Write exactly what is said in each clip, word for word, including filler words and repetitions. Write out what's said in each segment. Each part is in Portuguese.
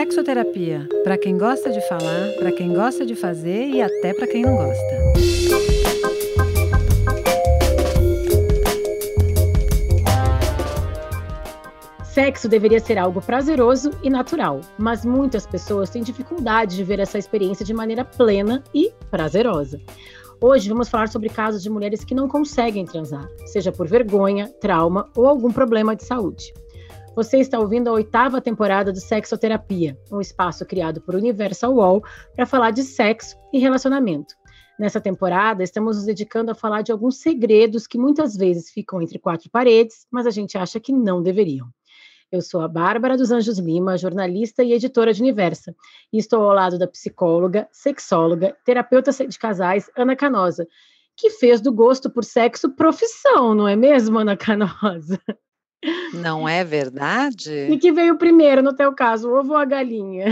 Sexoterapia, para quem gosta de falar, para quem gosta de fazer e até para quem não gosta. Sexo deveria ser algo prazeroso e natural, mas muitas pessoas têm dificuldade de ver essa experiência de maneira plena e prazerosa. Hoje vamos falar sobre casos de mulheres que não conseguem transar, seja por vergonha, trauma ou algum problema de saúde. Você está ouvindo a oitava temporada do Sexoterapia, um espaço criado por Universal Wall para falar de sexo e relacionamento. Nessa temporada, estamos nos dedicando a falar de alguns segredos que muitas vezes ficam entre quatro paredes, mas a gente acha que não deveriam. Eu sou a Bárbara dos Anjos Lima, jornalista e editora de Universa, e estou ao lado da psicóloga, sexóloga, terapeuta de casais, Ana Canosa, que fez do gosto por sexo profissão, não é mesmo, Ana Canosa? Não é verdade? E que veio primeiro, no teu caso, o ovo ou a galinha?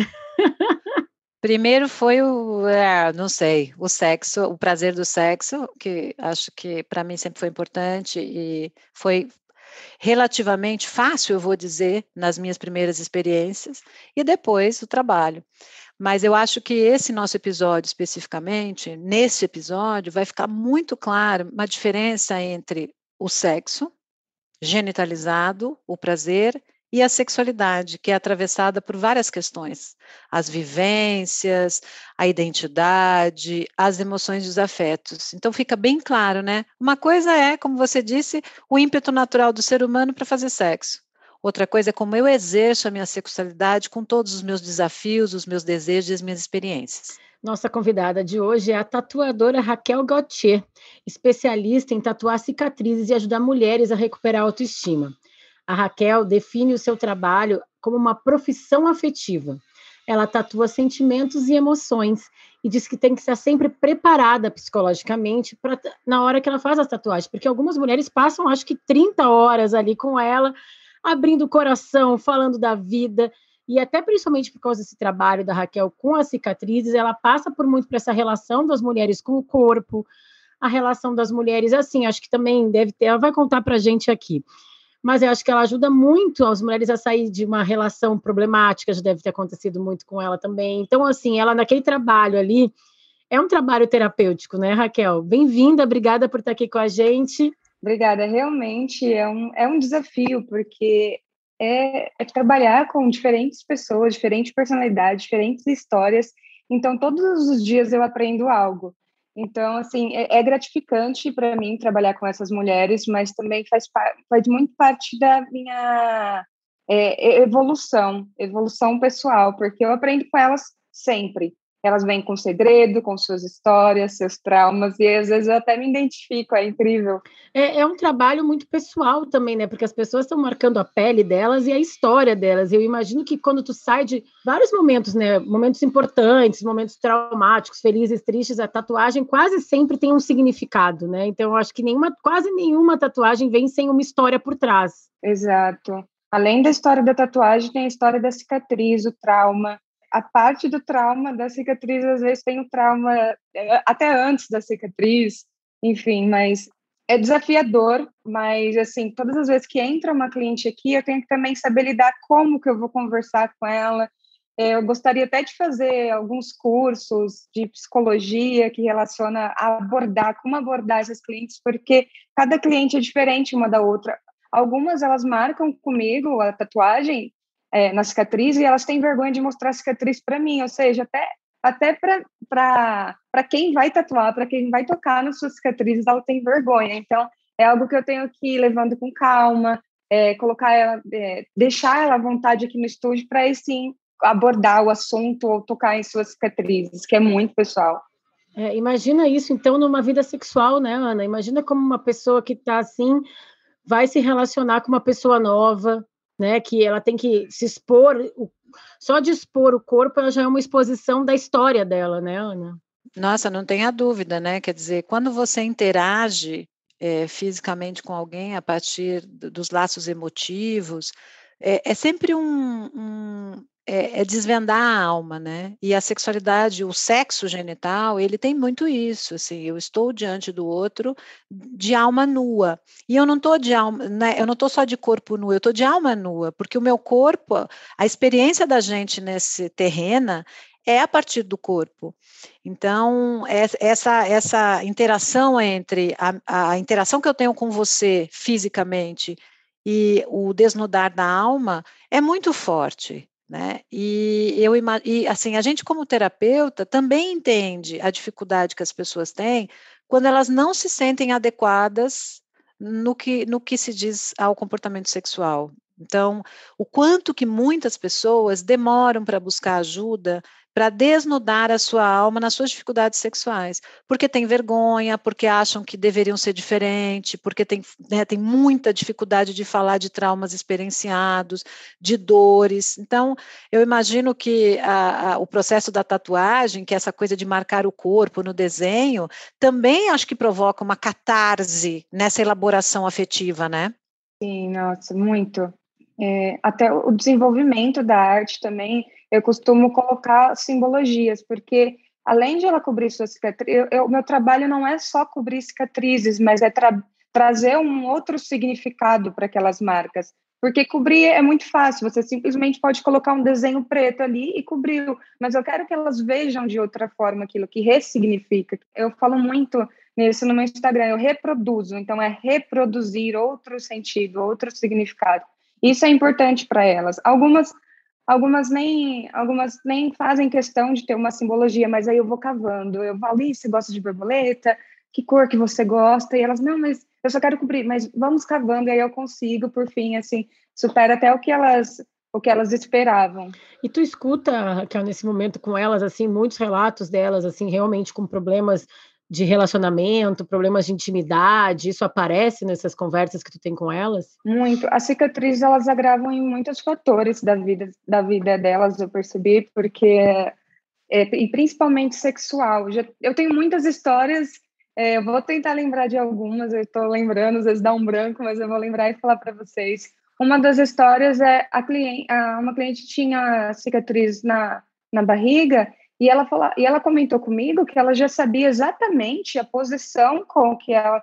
Primeiro foi o, é, não sei, o sexo, o prazer do sexo, que acho que para mim sempre foi importante e foi relativamente fácil, eu vou dizer, nas minhas primeiras experiências, e depois o trabalho. Mas eu acho que esse nosso episódio especificamente, nesse episódio, vai ficar muito claro uma diferença entre o sexo genitalizado, o prazer, e a sexualidade, que é atravessada por várias questões, as vivências, a identidade, as emoções e os afetos. Então fica bem claro, né? Uma coisa é, como você disse, o ímpeto natural do ser humano para fazer sexo. Outra coisa é como eu exerço a minha sexualidade com todos os meus desafios, os meus desejos e as minhas experiências. Nossa convidada de hoje é a tatuadora Raquel Gautier, especialista em tatuar cicatrizes e ajudar mulheres a recuperar a autoestima. A Raquel define o seu trabalho como uma profissão afetiva. Ela tatua sentimentos e emoções e diz que tem que estar sempre preparada psicologicamente pra, na hora que ela faz as tatuagens, porque algumas mulheres passam, acho que trinta horas ali com ela, abrindo o coração, falando da vida, e até principalmente por causa desse trabalho da Raquel com as cicatrizes, ela passa por muito por essa relação das mulheres com o corpo, a relação das mulheres, assim, acho que também deve ter, ela vai contar pra gente aqui. Mas eu acho que ela ajuda muito as mulheres a sair de uma relação problemática, já deve ter acontecido muito com ela também. Então, assim, ela naquele trabalho ali, é um trabalho terapêutico, né, Raquel? Bem-vinda, obrigada por estar aqui com a gente. Obrigada, realmente é um, é um desafio, porque é, é trabalhar com diferentes pessoas, diferentes personalidades, diferentes histórias, então todos os dias eu aprendo algo. Então, assim, é, é gratificante para mim trabalhar com essas mulheres, mas também faz, faz muito parte da minha é, evolução, evolução pessoal, porque eu aprendo com elas sempre. Elas vêm com segredo, com suas histórias, seus traumas, e às vezes eu até me identifico, é incrível. É, é um trabalho muito pessoal também, né? Porque as pessoas estão marcando a pele delas e a história delas. Eu imagino que quando tu sai de vários momentos, né? Momentos importantes, momentos traumáticos, felizes, tristes, a tatuagem quase sempre tem um significado, né? Então, eu acho que nenhuma, quase nenhuma tatuagem vem sem uma história por trás. Exato. Além da história da tatuagem, tem a história da cicatriz, o trauma. A parte do trauma da cicatriz, às vezes tem o trauma até antes da cicatriz, enfim, mas é desafiador, mas, assim, todas as vezes que entra uma cliente aqui, eu tenho que também saber lidar como que eu vou conversar com ela. Eu gostaria até de fazer alguns cursos de psicologia que relaciona a abordar, como abordar essas clientes, porque cada cliente é diferente uma da outra. Algumas, elas marcam comigo a tatuagem, É, na cicatriz, e elas têm vergonha de mostrar a cicatriz para mim, ou seja, até, até para quem vai tatuar, para quem vai tocar nas suas cicatrizes, ela tem vergonha. Então, é algo que eu tenho que ir levando com calma, é, colocar ela, é, deixar ela à vontade aqui no estúdio para aí sim abordar o assunto ou tocar em suas cicatrizes, que é muito pessoal. É, imagina isso, então, numa vida sexual, né, Ana? Imagina como uma pessoa que está assim, vai se relacionar com uma pessoa nova, né, que ela tem que se expor, só de expor o corpo, ela já é uma exposição da história dela, né, Ana? Nossa, não tenha dúvida, né? Quer dizer, quando você interage é, fisicamente com alguém a partir dos laços emotivos, é, é sempre um, um é, é desvendar a alma, né? E a sexualidade, o sexo genital, ele tem muito isso, assim, eu estou diante do outro de alma nua. E eu não estou de alma, né, eu não estou só de corpo nu, eu estou de alma nua, porque o meu corpo, a experiência da gente nesse terreno é a partir do corpo. Então, essa, essa interação entre a, a interação que eu tenho com você fisicamente e o desnudar da alma é muito forte, né? E eu e assim, a gente como terapeuta também entende a dificuldade que as pessoas têm quando elas não se sentem adequadas no que, no que se diz ao comportamento sexual. Então, o quanto que muitas pessoas demoram para buscar ajuda para desnudar a sua alma nas suas dificuldades sexuais, porque tem vergonha, porque acham que deveriam ser diferentes, porque tem, né, tem muita dificuldade de falar de traumas experienciados, de dores. Então, eu imagino que a, a, o processo da tatuagem, que é essa coisa de marcar o corpo no desenho, também acho que provoca uma catarse nessa elaboração afetiva, né? Sim, nossa, muito. É, até o desenvolvimento da arte também, eu costumo colocar simbologias, porque além de ela cobrir sua cicatriz, o meu trabalho não é só cobrir cicatrizes, mas é tra trazer um outro significado para aquelas marcas, porque cobrir é muito fácil, você simplesmente pode colocar um desenho preto ali e cobriu, mas eu quero que elas vejam de outra forma aquilo, que ressignifica. Eu falo muito nisso no meu Instagram, eu reproduzo, então é reproduzir outro sentido, outro significado. Isso é importante para elas. Algumas, algumas, nem, algumas nem fazem questão de ter uma simbologia, mas aí eu vou cavando. Eu falo, você gosta de borboleta? Que cor que você gosta? E elas, não, mas eu só quero cobrir. Mas vamos cavando, e aí eu consigo, por fim, assim, supera até o que elas, o que elas esperavam. E tu escuta, Raquel, nesse momento com elas, assim, muitos relatos delas, assim, realmente com problemas de relacionamento, problemas de intimidade, isso aparece nessas conversas que tu tem com elas? Muito. As cicatrizes, elas agravam em muitos fatores da vida, da vida delas, eu percebi, porque, é, e principalmente sexual. Já, eu tenho muitas histórias, é, eu vou tentar lembrar de algumas, eu estou lembrando, às vezes dá um branco, mas eu vou lembrar e falar para vocês. Uma das histórias é, a cliente, a, uma cliente tinha cicatriz na, na barriga, E ela, falou, e ela comentou comigo que ela já sabia exatamente a posição com que ela,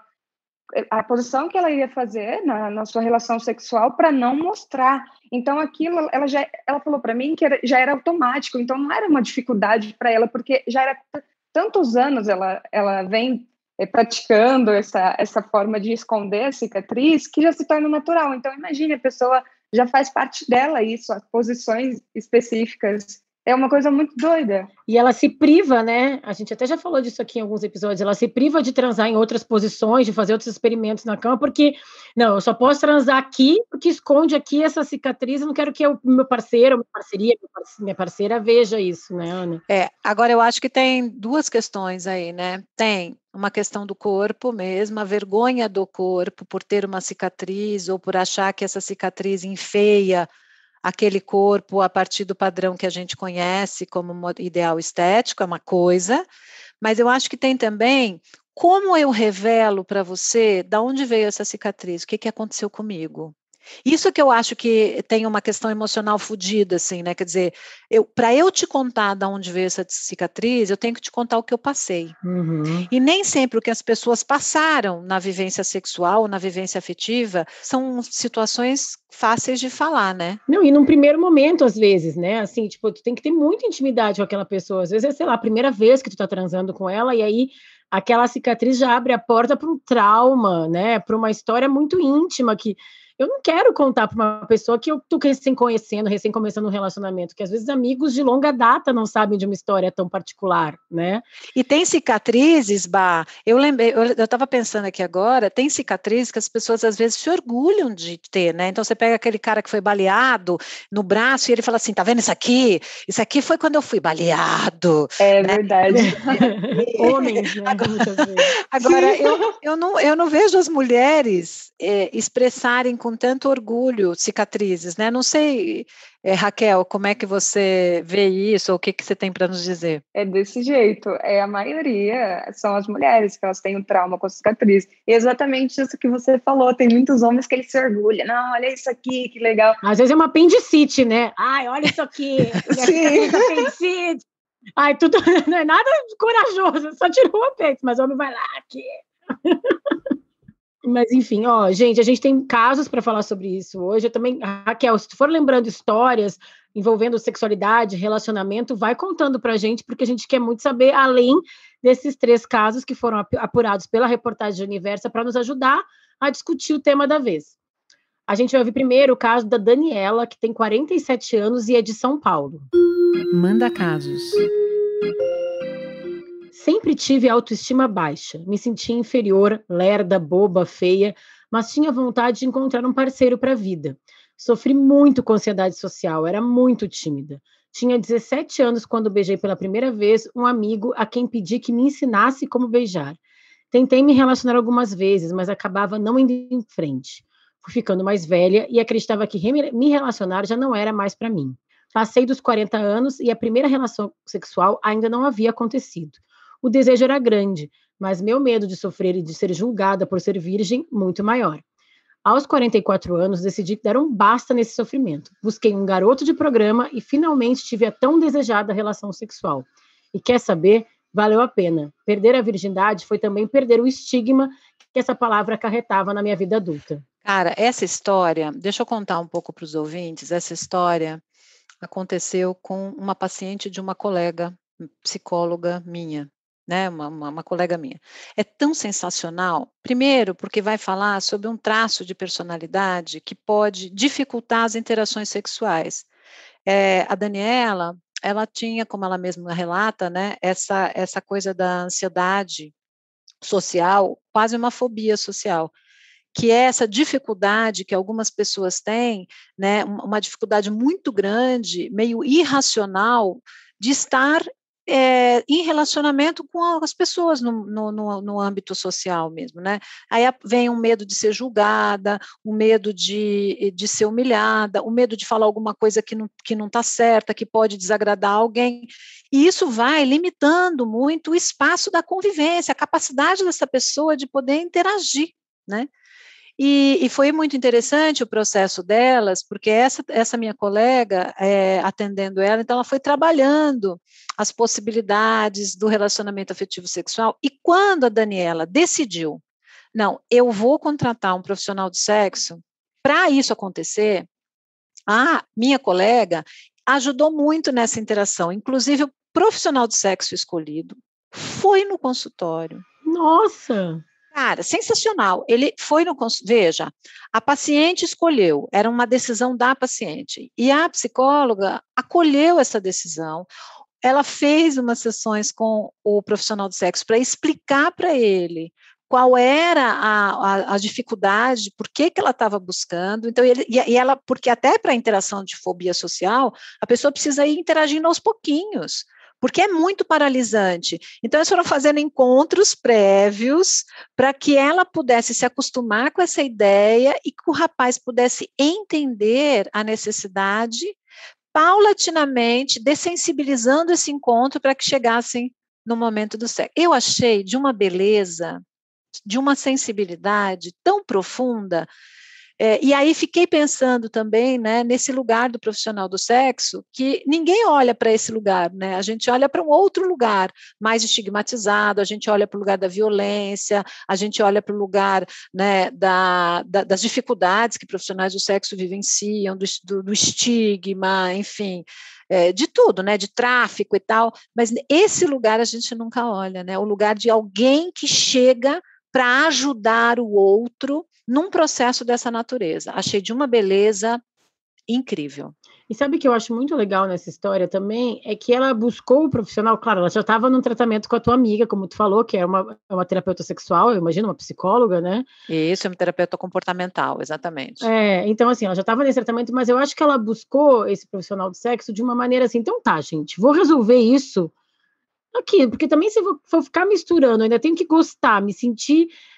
a posição que ela ia fazer na, na sua relação sexual para não mostrar. Então, aquilo, ela já, ela falou para mim que era, já era automático, então não era uma dificuldade para ela, porque já era tantos anos ela, ela vem é, praticando essa, essa forma de esconder a cicatriz, que já se torna natural. Então, imagine, a pessoa já faz parte dela isso, as posições específicas. É uma coisa muito doida. E ela se priva, né? A gente até já falou disso aqui em alguns episódios. Ela se priva de transar em outras posições, de fazer outros experimentos na cama, porque, não, eu só posso transar aqui, porque esconde aqui essa cicatriz. Eu não quero que o meu parceiro, minha parceria, minha parceira veja isso, né, Ana? É, agora eu acho que tem duas questões aí, né? Tem uma questão do corpo mesmo, a vergonha do corpo por ter uma cicatriz ou por achar que essa cicatriz enfeia aquele corpo a partir do padrão que a gente conhece como ideal estético, é uma coisa, mas eu acho que tem também como eu revelo para você de onde veio essa cicatriz, o que, que aconteceu comigo. Isso que eu acho que tem uma questão emocional fodida, assim, né? Quer dizer, para eu te contar de onde veio essa cicatriz, eu tenho que te contar o que eu passei. Uhum. E nem sempre o que as pessoas passaram na vivência sexual, na vivência afetiva, são situações fáceis de falar, né? Não, e num primeiro momento, às vezes, né? Assim, tipo, tu tem que ter muita intimidade com aquela pessoa. Às vezes é, sei lá, a primeira vez que tu tá transando com ela, e aí aquela cicatriz já abre a porta para um trauma, né? Para uma história muito íntima que eu não quero contar para uma pessoa que eu tô recém conhecendo, recém começando um relacionamento, que às vezes amigos de longa data não sabem de uma história tão particular, né? E tem cicatrizes, Bah, eu lembrei, eu estava pensando aqui agora, tem cicatrizes que as pessoas às vezes se orgulham de ter, né? Então você pega aquele cara que foi baleado no braço e ele fala assim, tá vendo isso aqui? Isso aqui foi quando eu fui baleado. É né? verdade. Homens, né? Agora, agora eu, eu, não, eu não vejo as mulheres é, expressarem com com tanto orgulho cicatrizes, né? Não sei, é, Raquel, como é que você vê isso, ou o que, que você tem para nos dizer? É desse jeito, é a maioria são as mulheres que elas têm um trauma com cicatriz. E exatamente isso que você falou, tem muitos homens que eles se orgulham, não, olha isso aqui, que legal. Às vezes é uma apendicite, né? Ai, olha isso aqui, Sim. apendicite. Ai, tudo não é nada corajoso, só tirou o peito, mas o homem vai lá aqui. Mas, enfim, ó, gente, a gente tem casos para falar sobre isso hoje. Eu também, Raquel, se tu for lembrando histórias envolvendo sexualidade, relacionamento, vai contando para a gente, porque a gente quer muito saber, além desses três casos que foram apurados pela reportagem de Universa, para nos ajudar a discutir o tema da vez. A gente vai ouvir primeiro o caso da Daniela, que tem quarenta e sete anos e é de São Paulo. Manda casos. Sempre tive autoestima baixa, me sentia inferior, lerda, boba, feia, mas tinha vontade de encontrar um parceiro para a vida. Sofri muito com ansiedade social, era muito tímida. Tinha dezessete anos quando beijei pela primeira vez um amigo a quem pedi que me ensinasse como beijar. Tentei me relacionar algumas vezes, mas acabava não indo em frente. Fui ficando mais velha e acreditava que me relacionar já não era mais para mim. Passei dos quarenta anos e a primeira relação sexual ainda não havia acontecido. O desejo era grande, mas meu medo de sofrer e de ser julgada por ser virgem, muito maior. Aos quarenta e quatro anos, decidi dar um basta nesse sofrimento. Busquei um garoto de programa e finalmente tive a tão desejada relação sexual. E quer saber? Valeu a pena. Perder a virgindade foi também perder o estigma que essa palavra acarretava na minha vida adulta. Cara, essa história, deixa eu contar um pouco para os ouvintes, essa história aconteceu com uma paciente de uma colega psicóloga minha. Né, uma, uma, uma colega minha. É tão sensacional, primeiro porque vai falar sobre um traço de personalidade que pode dificultar as interações sexuais. É, a Daniela, ela tinha, como ela mesma relata, né, essa, essa coisa da ansiedade social, quase uma fobia social, que é essa dificuldade que algumas pessoas têm, né, uma dificuldade muito grande, meio irracional, de estar É, em relacionamento com as pessoas no, no, no, no âmbito social mesmo, né? Aí vem um medo de ser julgada, o um medo de, de ser humilhada, o um medo de falar alguma coisa que não que não está certa, que pode desagradar alguém, e isso vai limitando muito o espaço da convivência, a capacidade dessa pessoa de poder interagir, né? E, e foi muito interessante o processo delas, porque essa, essa minha colega, é, atendendo ela, então ela foi trabalhando as possibilidades do relacionamento afetivo sexual, e quando a Daniela decidiu, não, eu vou contratar um profissional de sexo, para isso acontecer, a minha colega ajudou muito nessa interação, inclusive o profissional de sexo escolhido foi no consultório. Nossa! Cara, sensacional. Ele foi no consultório, veja, a paciente escolheu, era uma decisão da paciente, e a psicóloga acolheu essa decisão. Ela fez umas sessões com o profissional de sexo para explicar para ele qual era a, a, a dificuldade, por que, que ela estava buscando. Então, ele, e ela, porque até para a interação de fobia social, a pessoa precisa ir interagindo aos pouquinhos, porque é muito paralisante. Então, eles foram fazendo encontros prévios para que ela pudesse se acostumar com essa ideia e que o rapaz pudesse entender a necessidade, paulatinamente, dessensibilizando esse encontro para que chegassem no momento do sexo. Eu achei de uma beleza, de uma sensibilidade tão profunda. É, e aí fiquei pensando também, né, nesse lugar do profissional do sexo, que ninguém olha para esse lugar, né, a gente olha para um outro lugar, mais estigmatizado, a gente olha para o lugar da violência, a gente olha para o lugar, né, da, da, das dificuldades que profissionais do sexo vivenciam, do, do, do estigma, enfim, é, de tudo, né, de tráfico e tal, mas esse lugar a gente nunca olha, né, o lugar de alguém que chega para ajudar o outro num processo dessa natureza. Achei de uma beleza incrível. E sabe o que eu acho muito legal nessa história também? É que ela buscou o profissional, claro, ela já estava num tratamento com a tua amiga, como tu falou, que é uma, uma terapeuta sexual, eu imagino, uma psicóloga, né? Isso, é uma terapeuta comportamental, exatamente. É, então assim, ela já estava nesse tratamento, mas eu acho que ela buscou esse profissional de sexo de uma maneira assim, então tá, gente, vou resolver isso aqui, porque também se eu for ficar misturando, eu ainda tenho que gostar, me sentir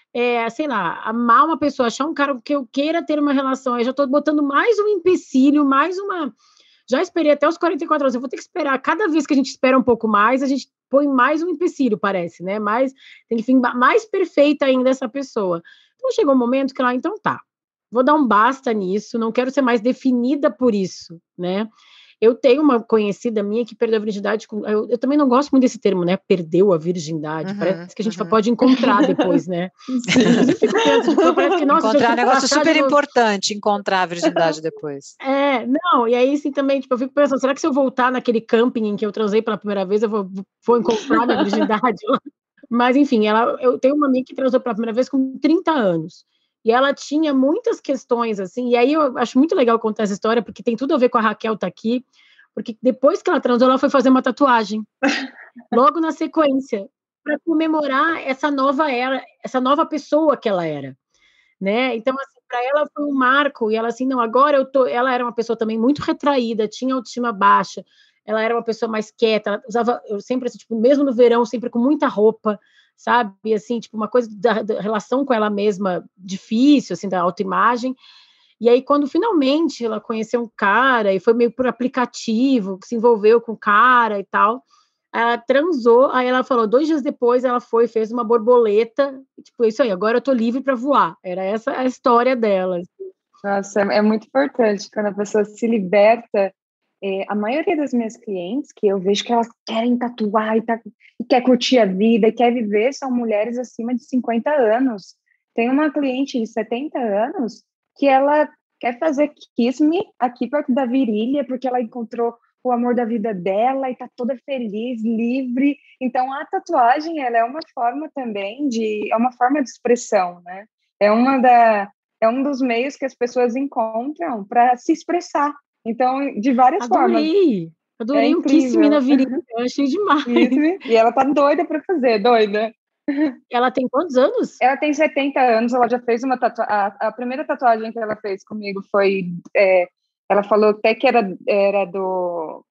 é, sei lá, amar uma pessoa, achar um cara que eu queira ter uma relação, aí já estou botando mais um empecilho, mais uma... Já esperei até os quarenta e quatro anos, eu vou ter que esperar, cada vez que a gente espera um pouco mais, a gente põe mais um empecilho, parece, né? Mais, tem que ficar mais perfeita ainda essa pessoa. Então chegou um momento que ela, então tá, vou dar um basta nisso, não quero ser mais definida por isso, né? Eu tenho uma conhecida minha que perdeu a virgindade, com, eu, eu também não gosto muito desse termo, né? Perdeu a virgindade, uhum, parece que a gente uhum. pode encontrar depois, né? Sim. Fico pensando, tipo, parece que, nossa, encontrar é um negócio super importante, encontrar a virgindade depois. É, não, e aí assim também, tipo, eu fico pensando, será que se eu voltar naquele camping em que eu transei pela primeira vez, eu vou, vou encontrar minha virgindade lá? Mas enfim, ela, eu tenho uma amiga que transou pela primeira vez com trinta anos. E ela tinha muitas questões, assim, e aí eu acho muito legal contar essa história, porque tem tudo a ver com a Raquel tá aqui, porque depois que ela transou, ela foi fazer uma tatuagem, logo na sequência, para comemorar essa nova era, essa nova pessoa que ela era, né? Então, assim, para ela foi um marco, e ela assim, não, agora eu tô... Ela era uma pessoa também muito retraída, tinha autoestima baixa, ela era uma pessoa mais quieta, ela usava, eu sempre, assim, tipo, mesmo no verão, sempre com muita roupa, sabe, assim, tipo, uma coisa da, da relação com ela mesma difícil, assim, da autoimagem, e aí quando finalmente ela conheceu um cara, e foi meio por aplicativo, se envolveu com o cara e tal, ela transou, aí ela falou, dois dias depois ela foi, fez uma borboleta, tipo, isso aí, agora eu tô livre para voar, era essa a história dela. Nossa, é muito importante, quando a pessoa se liberta. É, a maioria das minhas clientes, que eu vejo que elas querem tatuar e, tá, e quer curtir a vida e quer viver, são mulheres acima de cinquenta anos. Tem uma cliente de setenta anos que ela quer fazer kiss me aqui perto da virilha, porque ela encontrou o amor da vida dela e está toda feliz, livre. Então, a tatuagem, ela é uma forma também de... É uma forma de expressão, né? É, uma da, é um dos meios que as pessoas encontram para se expressar. Então, de várias adorei, formas. Adorei é o Kiss Me na virilha, eu achei demais. E ela tá doida para fazer, doida. Ela tem quantos anos? Ela tem setenta anos, ela já fez uma tatuagem. A, a primeira tatuagem que ela fez comigo foi... É, ela falou até que era, era do,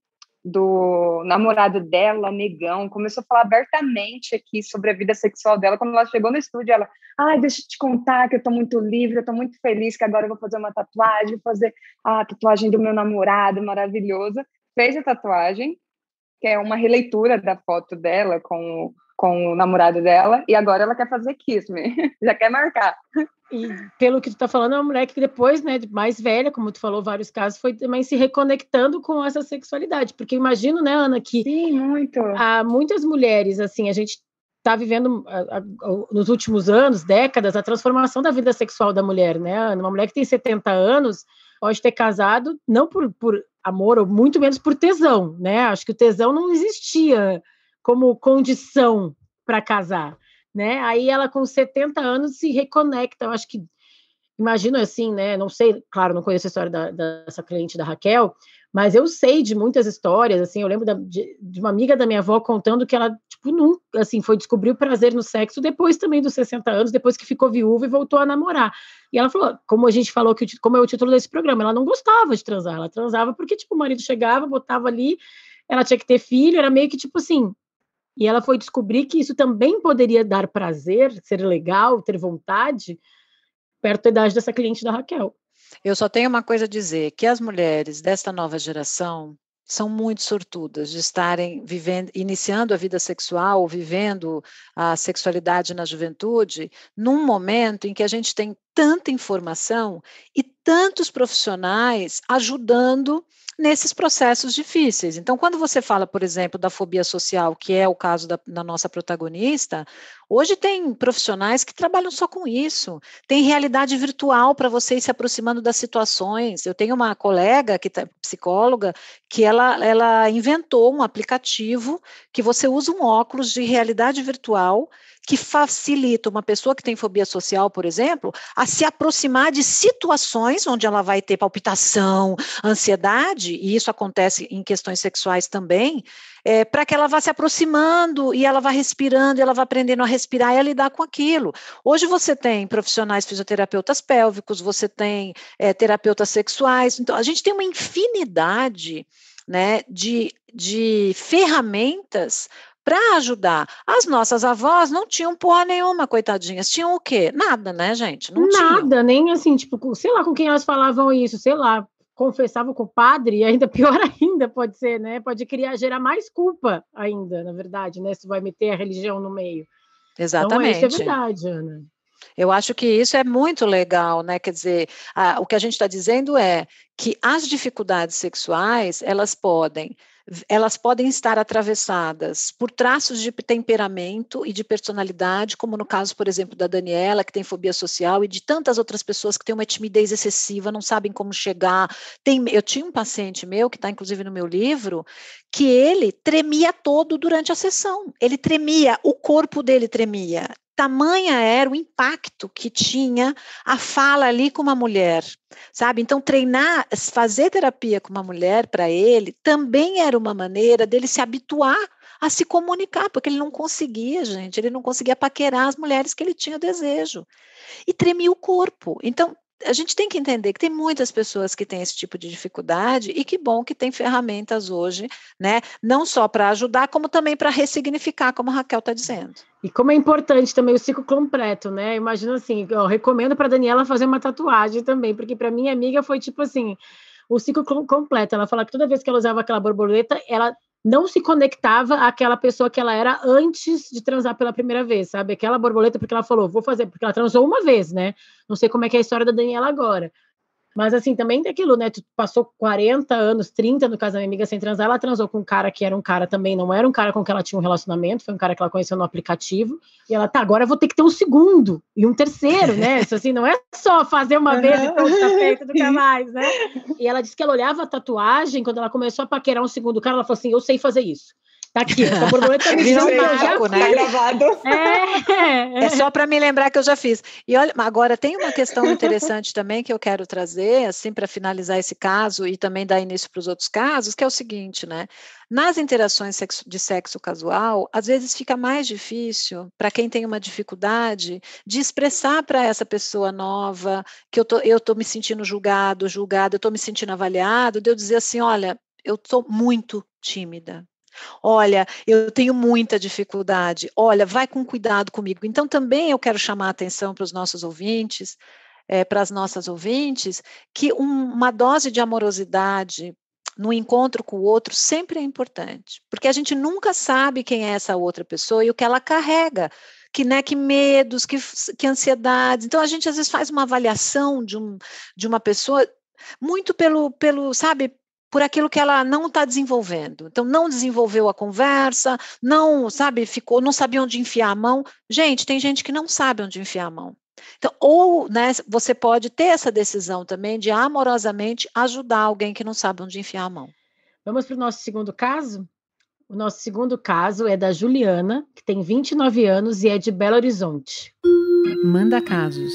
do namorado dela, negão. Começou a falar abertamente aqui sobre a vida sexual dela. Quando ela chegou no estúdio, ela... Ai, ah, deixa eu te contar que eu tô muito livre, eu tô muito feliz que agora eu vou fazer uma tatuagem, vou fazer a tatuagem do meu namorado maravilhoso. Fez a tatuagem, que é uma releitura da foto dela com, com o namorado dela, e agora ela quer fazer Kiss Me, já quer marcar. E pelo que tu tá falando, é uma mulher que depois, né, mais velha, como tu falou, vários casos, foi também se reconectando com essa sexualidade, porque eu imagino, né, Ana, que Sim, muito. há muitas mulheres, assim, a gente está vivendo a, a, nos últimos anos, décadas, a transformação da vida sexual da mulher, né, Ana? Uma mulher que tem setenta anos pode ter casado não por, por amor, ou muito menos por tesão, né? Acho que o tesão não existia como condição para casar, né? Aí ela com setenta anos se reconecta, eu acho que, imagino assim, né? Não sei, claro, não conheço a história da, dessa cliente da Raquel, mas eu sei de muitas histórias, assim, eu lembro da, de, de uma amiga da minha avó contando que ela, tipo, nunca, assim, foi descobrir o prazer no sexo depois também dos sessenta anos, depois que ficou viúva e voltou a namorar. E ela falou, como a gente falou, que como é o título desse programa, ela não gostava de transar, ela transava porque, tipo, o marido chegava, botava ali, ela tinha que ter filho, era meio que, tipo assim, e ela foi descobrir que isso também poderia dar prazer, ser legal, ter vontade, perto da idade dessa cliente da Raquel. Eu só tenho uma coisa a dizer, que as mulheres desta nova geração são muito sortudas de estarem vivendo, iniciando a vida sexual, vivendo a sexualidade na juventude, num momento em que a gente tem tanta informação e tantos profissionais ajudando nesses processos difíceis. Então, quando você fala, por exemplo, da fobia social, que é o caso da, da nossa protagonista, hoje tem profissionais que trabalham só com isso, tem realidade virtual para você ir se aproximando das situações. Eu tenho uma colega, que tá, psicóloga, que ela, ela inventou um aplicativo que você usa um óculos de realidade virtual que facilita uma pessoa que tem fobia social, por exemplo, a se aproximar de situações onde ela vai ter palpitação, ansiedade, e isso acontece em questões sexuais também, é, para que ela vá se aproximando e ela vá respirando, e ela vá aprendendo a respirar e a lidar com aquilo. Hoje você tem profissionais fisioterapeutas pélvicos, você tem é, terapeutas sexuais, então a gente tem uma infinidade, né, de, de ferramentas para ajudar. As nossas avós não tinham porra nenhuma, coitadinhas. Tinham o quê? Nada, né, gente? Não Nada, tinham. nem assim, tipo, sei lá com quem elas falavam isso, sei lá, confessavam com o padre, e ainda pior ainda pode ser, né? Pode criar, gerar mais culpa ainda, na verdade, né? Se vai meter a religião no meio. Então, isso é Exatamente. verdade, Ana. Eu acho que isso é muito legal, né? Quer dizer, a, o que a gente está dizendo é que as dificuldades sexuais, elas podem, elas podem estar atravessadas por traços de temperamento e de personalidade, como no caso, por exemplo, da Daniela, que tem fobia social, e de tantas outras pessoas que têm uma timidez excessiva, não sabem como chegar. Tem, eu tinha um paciente meu, que está inclusive no meu livro, que ele tremia todo durante a sessão. Ele tremia, o corpo dele tremia. Tamanha era o impacto que tinha a fala ali com uma mulher, sabe? Então, treinar, fazer terapia com uma mulher, para ele, também era uma maneira dele se habituar a se comunicar, porque ele não conseguia, gente, ele não conseguia paquerar as mulheres que ele tinha desejo. E tremia o corpo. Então, a gente tem que entender que tem muitas pessoas que têm esse tipo de dificuldade e que bom que tem ferramentas hoje, né? Não só para ajudar, como também para ressignificar, como a Raquel está dizendo. E como é importante também o ciclo completo, né? Imagina assim, eu recomendo para Daniela fazer uma tatuagem também, porque para minha amiga foi tipo assim, o ciclo completo. Ela fala que toda vez que ela usava aquela borboleta, ela não se conectava àquela pessoa que ela era antes de transar pela primeira vez, sabe? Aquela borboleta, porque ela falou, vou fazer, porque ela transou uma vez, né? Não sei como é que é a história da Daniela agora. Mas, assim, também tem aquilo, né? Tu passou quarenta anos, trinta no caso da minha amiga sem transar, ela transou com um cara que era um cara também, não era um cara com quem ela tinha um relacionamento, foi um cara que ela conheceu no aplicativo, e ela, tá, agora eu vou ter que ter um segundo e um terceiro, né? Isso, assim, não é só fazer uma uhum. vez e pronto, tá feito, nunca mais, né? E ela disse que ela olhava a tatuagem, quando ela começou a paquerar um segundo cara, ela falou assim, eu sei fazer isso. Tá aqui, essa borboleta me virou um marco, né? Tá gravado. É, é. é só para me lembrar que eu já fiz. E olha, agora tem uma questão interessante também que eu quero trazer, assim, para finalizar esse caso e também dar início para os outros casos, que é o seguinte, né? Nas interações sexo, de sexo casual, às vezes fica mais difícil para quem tem uma dificuldade de expressar para essa pessoa nova que eu tô, eu tô me sentindo julgado, julgada, eu tô me sentindo avaliado, de eu dizer assim, olha, eu tô muito tímida. Olha, eu tenho muita dificuldade. Olha, vai com cuidado comigo. Então, também eu quero chamar a atenção para os nossos ouvintes, é, para as nossas ouvintes, que um, uma dose de amorosidade no encontro com o outro sempre é importante, porque a gente nunca sabe quem é essa outra pessoa e o que ela carrega, que, né, que medos, que, que ansiedades. Então, a gente às vezes faz uma avaliação de, um, de uma pessoa muito pelo, pelo, sabe, por aquilo que ela não está desenvolvendo. Então, não desenvolveu a conversa, não, sabe, ficou, não sabia onde enfiar a mão. Gente, tem gente que não sabe onde enfiar a mão. Então, ou, né, você pode ter essa decisão também de amorosamente ajudar alguém que não sabe onde enfiar a mão. Vamos para o nosso segundo caso? O nosso segundo caso é da Juliana, que tem vinte e nove anos e é de Belo Horizonte. Manda casos.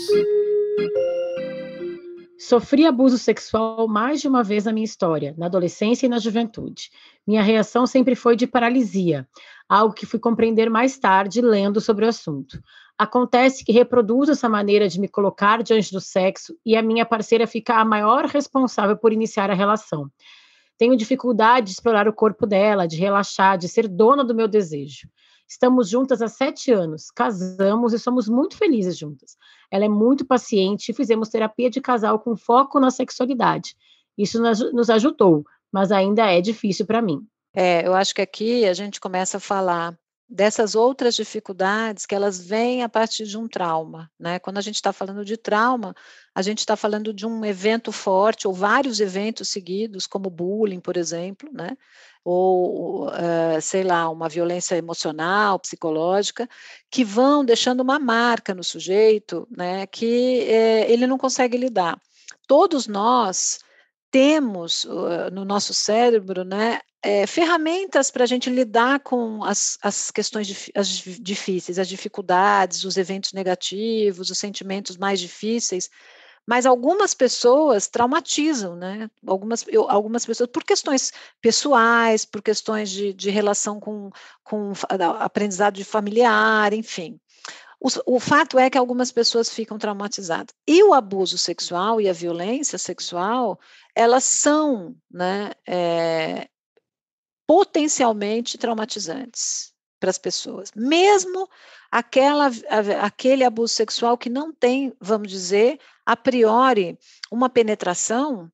Sofri abuso sexual mais de uma vez na minha história, na adolescência e na juventude. Minha reação sempre foi de paralisia, algo que fui compreender mais tarde lendo sobre o assunto. Acontece que reproduzo essa maneira de me colocar diante do sexo e a minha parceira fica a maior responsável por iniciar a relação. Tenho dificuldade de explorar o corpo dela, de relaxar, de ser dona do meu desejo. Estamos juntas há sete anos, casamos e somos muito felizes juntas. Ela é muito paciente e fizemos terapia de casal com foco na sexualidade. Isso nos ajudou, mas ainda é difícil para mim. É, eu acho que aqui a gente começa a falar dessas outras dificuldades que elas vêm a partir de um trauma, né? Quando a gente está falando de trauma, a gente está falando de um evento forte ou vários eventos seguidos, como bullying, por exemplo, né? Ou, uh, sei lá, uma violência emocional, psicológica, que vão deixando uma marca no sujeito, né? Que eh, ele não consegue lidar. Todos nós temos uh, no nosso cérebro, né, é, ferramentas para a gente lidar com as, as questões dif as difíceis, as dificuldades, os eventos negativos, os sentimentos mais difíceis, mas algumas pessoas traumatizam, né? Algumas, eu, algumas pessoas, por questões pessoais, por questões de, de relação com, com aprendizado de familiar, enfim. O, o fato é que algumas pessoas ficam traumatizadas. E o abuso sexual e a violência sexual, elas são, né, é, potencialmente traumatizantes. para as pessoas, mesmo aquela, aquele abuso sexual que não tem, vamos dizer, a priori, uma penetração,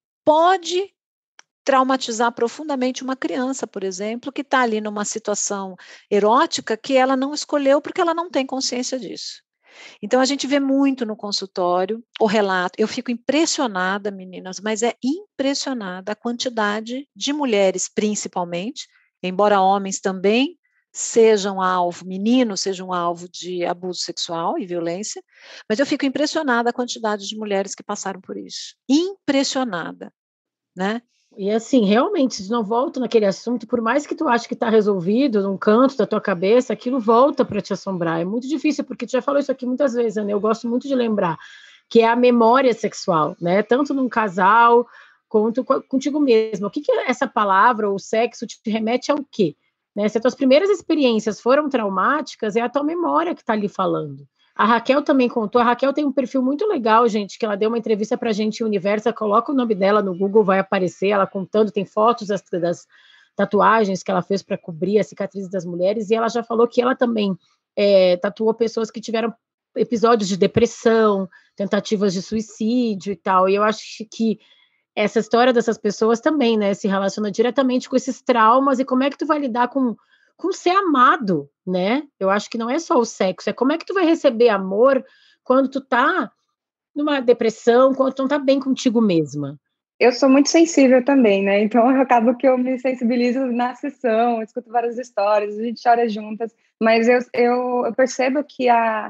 pode traumatizar profundamente uma criança, por exemplo, que está ali numa situação erótica que ela não escolheu porque ela não tem consciência disso. Então, a gente vê muito no consultório o relato. Eu fico impressionada, meninas, mas é impressionada a quantidade de mulheres, principalmente, embora homens também sejam alvo, meninos sejam alvo de abuso sexual e violência, mas eu fico impressionada a quantidade de mulheres que passaram por isso. Impressionada, né? E assim, realmente, se não volta naquele assunto, por mais que tu ache que está resolvido num canto da tua cabeça, aquilo volta para te assombrar. É muito difícil, porque tu já falou isso aqui muitas vezes, Ana, eu gosto muito de lembrar, que é a memória sexual, né? Tanto num casal, quanto contigo mesmo. O que, que essa palavra, ou sexo, te remete ao quê? Né? Se as tuas primeiras experiências foram traumáticas, é a tua memória que está ali falando. A Raquel também contou, a Raquel tem um perfil muito legal, gente, que ela deu uma entrevista pra gente em Universa, coloca o nome dela no Google, vai aparecer, ela contando, tem fotos das, das tatuagens que ela fez para cobrir as cicatrizes das mulheres, e ela já falou que ela também é, tatuou pessoas que tiveram episódios de depressão, tentativas de suicídio e tal, e eu acho que essa história dessas pessoas também, né, se relaciona diretamente com esses traumas, e como é que tu vai lidar com com ser amado, né? Eu acho que não é só o sexo, é como é que tu vai receber amor quando tu tá numa depressão, quando tu não tá bem contigo mesma. Eu sou muito sensível também, né? Então eu acabo que eu me sensibilizo na sessão, escuto várias histórias, a gente chora juntas, mas eu, eu, eu percebo que a,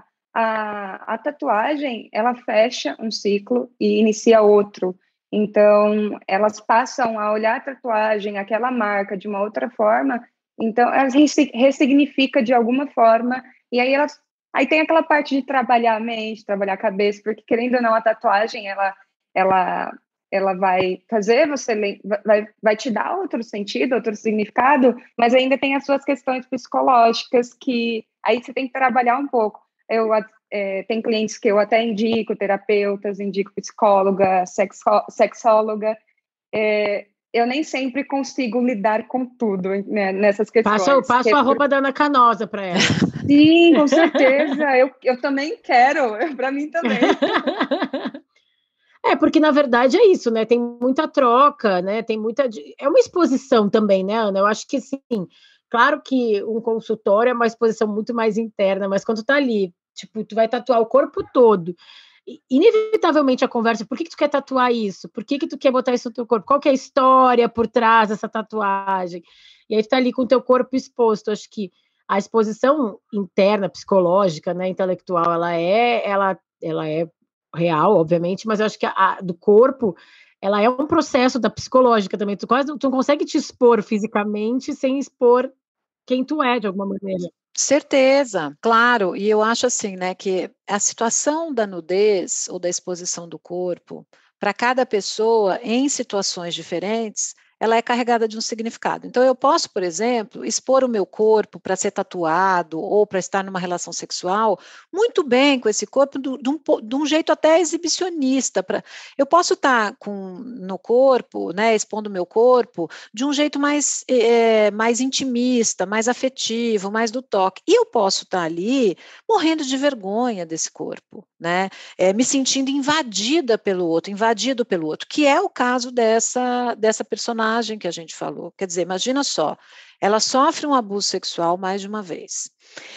a, a tatuagem, ela fecha um ciclo e inicia outro. Então, elas passam a olhar a tatuagem, aquela marca, de uma outra forma. Então, ela ressignifica de alguma forma, e aí elas, aí tem aquela parte de trabalhar a mente, trabalhar a cabeça, porque querendo ou não, a tatuagem, ela, ela, ela vai fazer você, vai, vai te dar outro sentido, outro significado, mas ainda tem as suas questões psicológicas, que aí você tem que trabalhar um pouco. Eu é, tem clientes que eu até indico, terapeutas, indico psicóloga, sexo, sexóloga, é, eu nem sempre consigo lidar com tudo, né, nessas questões. Passa, passa a roupa da Ana Canosa para ela. Sim, com certeza. eu, eu também quero, para mim também. É, porque na verdade é isso, né? Tem muita troca, né? Tem muita. É uma exposição também, né, Ana? Eu acho que sim. Claro que um consultório é uma exposição muito mais interna, mas quando tu tá ali, tipo, tu vai tatuar o corpo todo. Inevitavelmente a conversa, por que, que tu quer tatuar isso? Por que, que tu quer botar isso no teu corpo? Qual que é a história por trás dessa tatuagem? E aí tu tá ali com o teu corpo exposto. Acho que a exposição interna, psicológica, né, intelectual, ela é, ela, ela é real, obviamente, mas eu acho que a, a do corpo, ela é um processo da psicológica também. Tu quase tu não consegue te expor fisicamente sem expor quem tu é, de alguma maneira. Certeza, claro, e eu acho assim, né, que a situação da nudez ou da exposição do corpo, para cada pessoa, em situações diferentes, ela é carregada de um significado. Então, eu posso, por exemplo, expor o meu corpo para ser tatuado ou para estar numa relação sexual muito bem com esse corpo, de um, de um jeito até exibicionista. Pra, eu posso estar com, no corpo, né, expondo o meu corpo, de um jeito mais, é, mais intimista, mais afetivo, mais do toque. E eu posso estar ali morrendo de vergonha desse corpo, né, é, me sentindo invadida pelo outro, invadido pelo outro, que é o caso dessa, dessa personagem que a gente falou. Quer dizer, imagina só, ela sofre um abuso sexual mais de uma vez.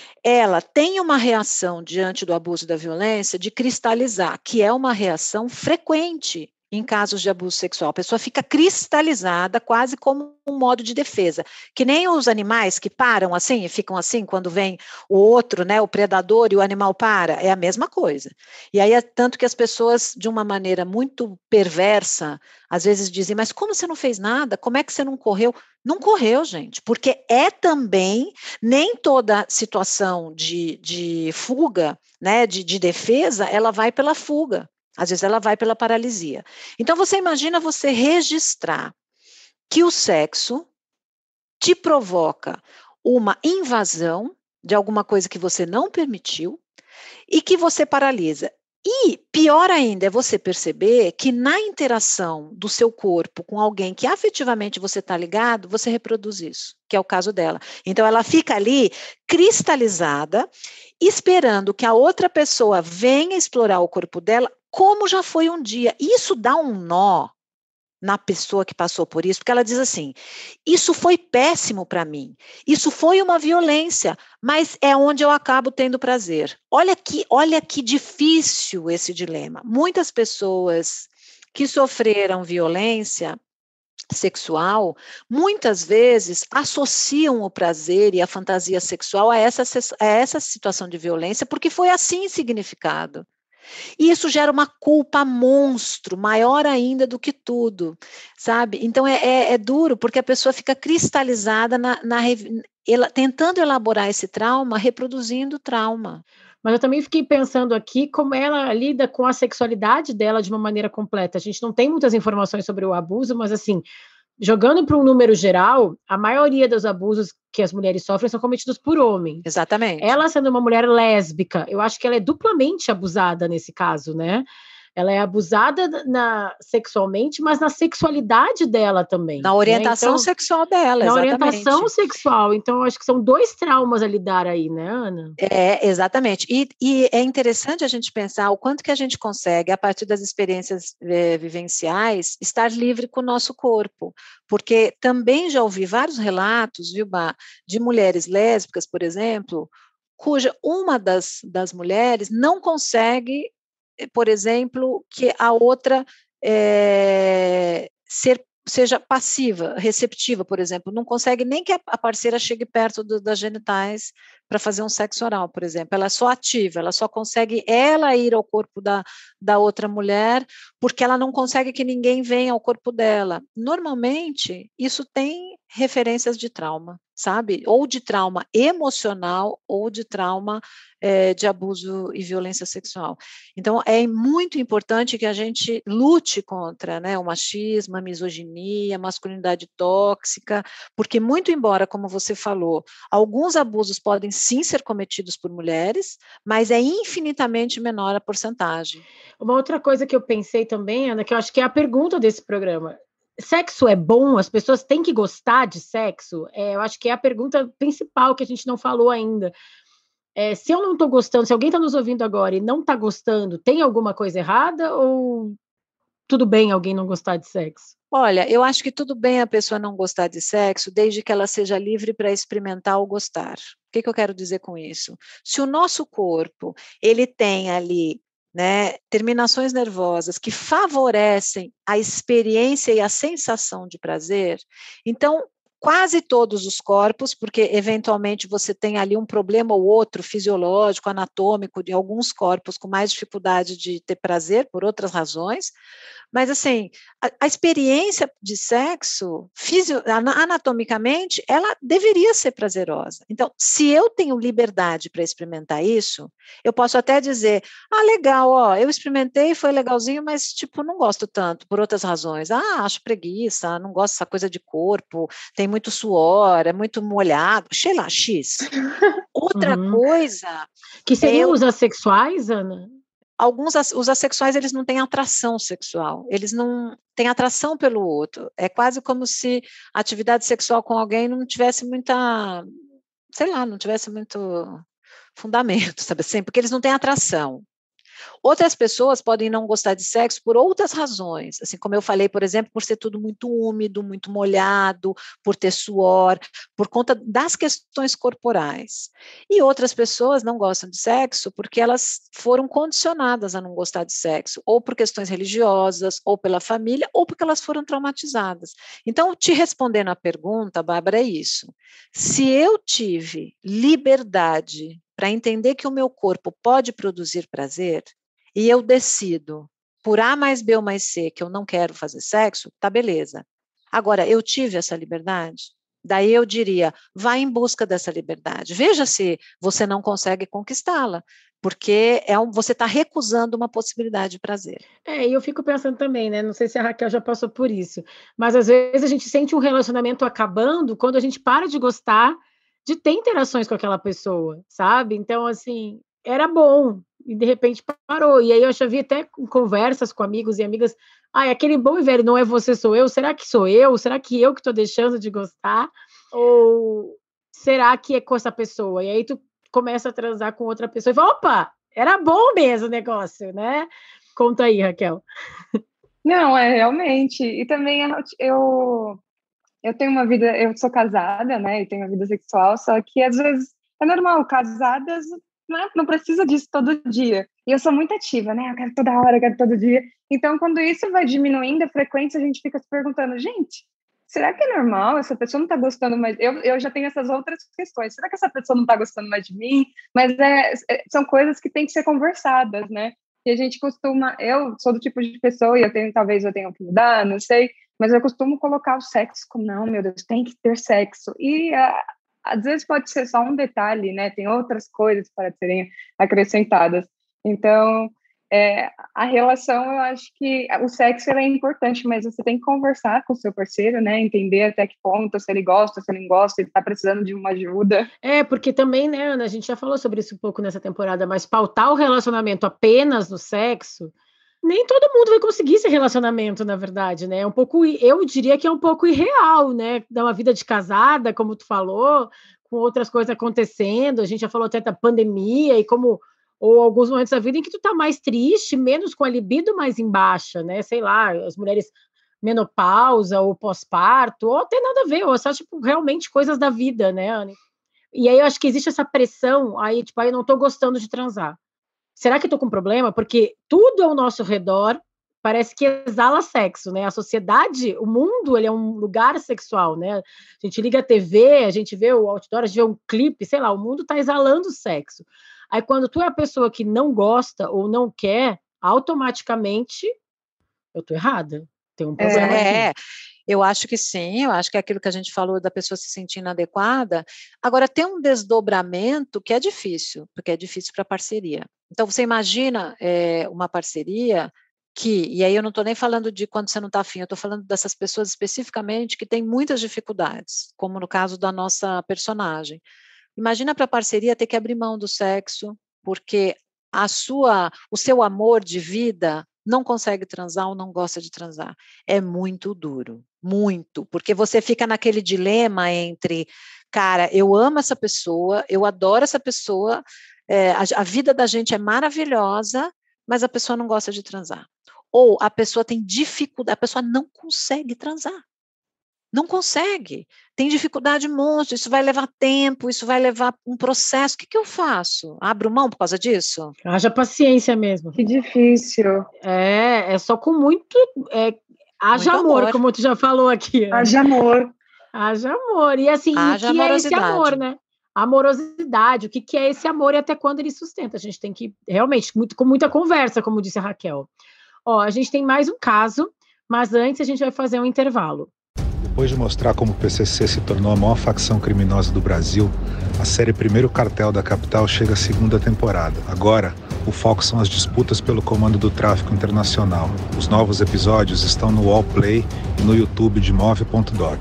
Ela tem uma reação diante do abuso e da violência de cristalizar, que é uma reação frequente em casos de abuso sexual. A pessoa fica cristalizada quase como um modo de defesa, que nem os animais que param assim e ficam assim quando vem o outro, né, o predador, e o animal para, é a mesma coisa. E aí é tanto que as pessoas, de uma maneira muito perversa, às vezes dizem, mas como você não fez nada? Como é que você não correu? Não correu, gente, porque é também, nem toda situação de, de fuga, né, de, de defesa, ela vai pela fuga. Às vezes ela vai pela paralisia. Então, você imagina você registrar que o sexo te provoca uma invasão de alguma coisa que você não permitiu e que você paralisa. E pior ainda é você perceber que na interação do seu corpo com alguém que afetivamente você está ligado, você reproduz isso, que é o caso dela. Então ela fica ali cristalizada, esperando que a outra pessoa venha explorar o corpo dela, como já foi um dia. Isso dá um nó na pessoa que passou por isso, porque ela diz assim, isso foi péssimo para mim, isso foi uma violência, mas é onde eu acabo tendo prazer. Olha que, olha que difícil esse dilema. Muitas pessoas que sofreram violência sexual, muitas vezes associam o prazer e a fantasia sexual a essa, a essa situação de violência, porque foi assim significado. E isso gera uma culpa monstro, maior ainda do que tudo, sabe? Então é, é, é duro, porque a pessoa fica cristalizada, na, na, ela, tentando elaborar esse trauma, reproduzindo o trauma. Mas eu também fiquei pensando aqui como ela lida com a sexualidade dela de uma maneira completa. A gente não tem muitas informações sobre o abuso, mas assim, jogando para um número geral, a maioria dos abusos que as mulheres sofrem são cometidos por homens. Exatamente. Ela sendo uma mulher lésbica, eu acho que ela é duplamente abusada nesse caso, né? Ela é abusada na, sexualmente, mas na sexualidade dela também. Na orientação, né? Então, sexual dela, na exatamente. Na orientação sexual. Então, eu acho que são dois traumas a lidar aí, né, Ana? É, exatamente. E, e é interessante a gente pensar o quanto que a gente consegue, a partir das experiências é, vivenciais, estar livre com o nosso corpo. Porque também já ouvi vários relatos, viu, Bá, de mulheres lésbicas, por exemplo, cuja uma das, das mulheres não consegue, por exemplo, que a outra é, ser, seja passiva, receptiva, por exemplo, não consegue nem que a parceira chegue perto do, das genitais para fazer um sexo oral, por exemplo, ela é só ativa, ela só consegue ela ir ao corpo da, da outra mulher, porque ela não consegue que ninguém venha ao corpo dela. Normalmente, isso tem referências de trauma, sabe? Ou de trauma emocional, ou de trauma é, de abuso e violência sexual. Então, é muito importante que a gente lute contra, né, o machismo, a misoginia, a masculinidade tóxica, porque muito embora, como você falou, alguns abusos podem sim ser cometidos por mulheres, mas é infinitamente menor a porcentagem. Uma outra coisa que eu pensei também, Ana, que eu acho que é a pergunta desse programa, sexo é bom? As pessoas têm que gostar de sexo? É, eu acho que é a pergunta principal que a gente não falou ainda. É, se eu não estou gostando, se alguém está nos ouvindo agora e não está gostando, tem alguma coisa errada ou tudo bem alguém não gostar de sexo? Olha, eu acho que tudo bem a pessoa não gostar de sexo, desde que ela seja livre para experimentar ou gostar. O que, que eu quero dizer com isso? Se o nosso corpo, ele tem ali, né, terminações nervosas que favorecem a experiência e a sensação de prazer, então quase todos os corpos, porque eventualmente você tem ali um problema ou outro fisiológico, anatômico, de alguns corpos com mais dificuldade de ter prazer por outras razões, mas assim, a, a experiência de sexo, fisio, anatomicamente, ela deveria ser prazerosa. Então, se eu tenho liberdade para experimentar isso, eu posso até dizer, ah, legal, ó, eu experimentei, foi legalzinho, mas tipo, não gosto tanto, por outras razões. Ah, acho preguiça, não gosto dessa coisa de corpo, tem muito suor, é muito molhado, sei lá, X. Outra uhum. coisa... Que seriam eu... os assexuais, Ana? Alguns, os assexuais, eles não têm atração sexual, eles não têm atração pelo outro, é quase como se a atividade sexual com alguém não tivesse muita, sei lá, não tivesse muito fundamento, sabe assim, porque eles não têm atração. Outras pessoas podem não gostar de sexo por outras razões, assim como eu falei, por exemplo, por ser tudo muito úmido, muito molhado, por ter suor, por conta das questões corporais. E outras pessoas não gostam de sexo porque elas foram condicionadas a não gostar de sexo, ou por questões religiosas, ou pela família, ou porque elas foram traumatizadas. Então, te respondendo à pergunta, Bárbara, é isso. Se eu tive liberdade para entender que o meu corpo pode produzir prazer, e eu decido, por A mais B ou mais C, que eu não quero fazer sexo, tá beleza. Agora, eu tive essa liberdade? Daí eu diria, vá em busca dessa liberdade. Veja se você não consegue conquistá-la, porque é um, você está recusando uma possibilidade de prazer. É, e eu fico pensando também, né? Não sei se a Raquel já passou por isso, mas às vezes a gente sente um relacionamento acabando quando a gente para de gostar de ter interações com aquela pessoa, sabe? Então, assim, era bom, e de repente parou. E aí eu já vi até conversas com amigos e amigas, ah, aquele bom e velho, não é você, sou eu, será que sou eu? Será que eu que estou deixando de gostar? Ou será que é com essa pessoa? E aí tu começa a transar com outra pessoa e fala, opa, era bom mesmo o negócio, né? Conta aí, Raquel. Não, é realmente. E também eu, eu tenho uma vida, eu sou casada, né? E tenho uma vida sexual, só que às vezes é normal, casadas não, não precisa disso todo dia. E eu sou muito ativa, né? Eu quero toda hora, eu quero todo dia. Então, quando isso vai diminuindo a frequência, a gente fica se perguntando, gente, será que é normal? Essa pessoa não está gostando mais... Eu, eu já tenho essas outras questões. Será que essa pessoa não está gostando mais de mim? Mas é, é, são coisas que têm que ser conversadas, né? E a gente costuma... Eu sou do tipo de pessoa, e eu tenho, talvez eu tenha que mudar, não sei, mas eu costumo colocar o sexo como, não, meu Deus, tem que ter sexo. E a, às vezes pode ser só um detalhe, né? Tem outras coisas para serem acrescentadas. Então, é, a relação, eu acho que o sexo é importante, mas você tem que conversar com o seu parceiro, né? Entender até que ponto, se ele gosta, se ele não gosta, se ele está precisando de uma ajuda. É, porque também, né, Ana, a gente já falou sobre isso um pouco nessa temporada, mas pautar o relacionamento apenas no sexo, nem todo mundo vai conseguir esse relacionamento, na verdade, né? É um pouco, eu diria que é um pouco irreal, né? Dar uma vida de casada, como tu falou, com outras coisas acontecendo, a gente já falou até da pandemia e como... ou alguns momentos da vida em que tu tá mais triste, menos com a libido mais em baixa, né, sei lá, as mulheres menopausa ou pós-parto, ou até nada a ver, ou só, tipo, realmente coisas da vida, né, Anne? E aí eu acho que existe essa pressão, aí, tipo, aí eu não tô gostando de transar. Será que eu tô com problema? Porque tudo ao nosso redor parece que exala sexo, né? A sociedade, o mundo, ele é um lugar sexual, né? A gente liga a T V, a gente vê o outdoor, a gente vê um clipe, sei lá, o mundo tá exalando sexo. Aí, quando tu é a pessoa que não gosta ou não quer, automaticamente, eu tô errada. Tem um problema É, aqui. eu acho que sim, eu acho que é aquilo que a gente falou da pessoa se sentindo inadequada. Agora, tem um desdobramento que é difícil, porque é difícil para parceria. Então, você imagina é, uma parceria que, e aí eu não estou nem falando de quando você não está afim, eu estou falando dessas pessoas especificamente que têm muitas dificuldades, como no caso da nossa personagem. Imagina para a parceria ter que abrir mão do sexo, porque a sua, o seu amor de vida não consegue transar ou não gosta de transar. É muito duro, muito, porque você fica naquele dilema entre, cara, eu amo essa pessoa, eu adoro essa pessoa, é, a, a vida da gente é maravilhosa, mas a pessoa não gosta de transar. Ou a pessoa tem dificuldade, a pessoa não consegue transar. Não consegue, tem dificuldade monstro, isso vai levar tempo, isso vai levar um processo, o que, que eu faço? Abro mão por causa disso? Haja paciência mesmo. Que difícil. É, é só com muito, é, haja Muito amor, amor. como tu já falou aqui. Ana. Haja amor. Haja amor, e assim, Haja o que é esse amorosidade. amor, né? Amorosidade, o que, que é esse amor e até quando ele sustenta? A gente tem que, realmente, muito, com muita conversa, como disse a Raquel. Ó, a gente tem mais um caso, mas antes a gente vai fazer um intervalo. Depois de mostrar como o P C C se tornou a maior facção criminosa do Brasil, a série Primeiro Cartel da Capital chega à segunda temporada. Agora, o foco são as disputas pelo comando do tráfico internacional. Os novos episódios estão no Wallplay e no YouTube de move ponto doc.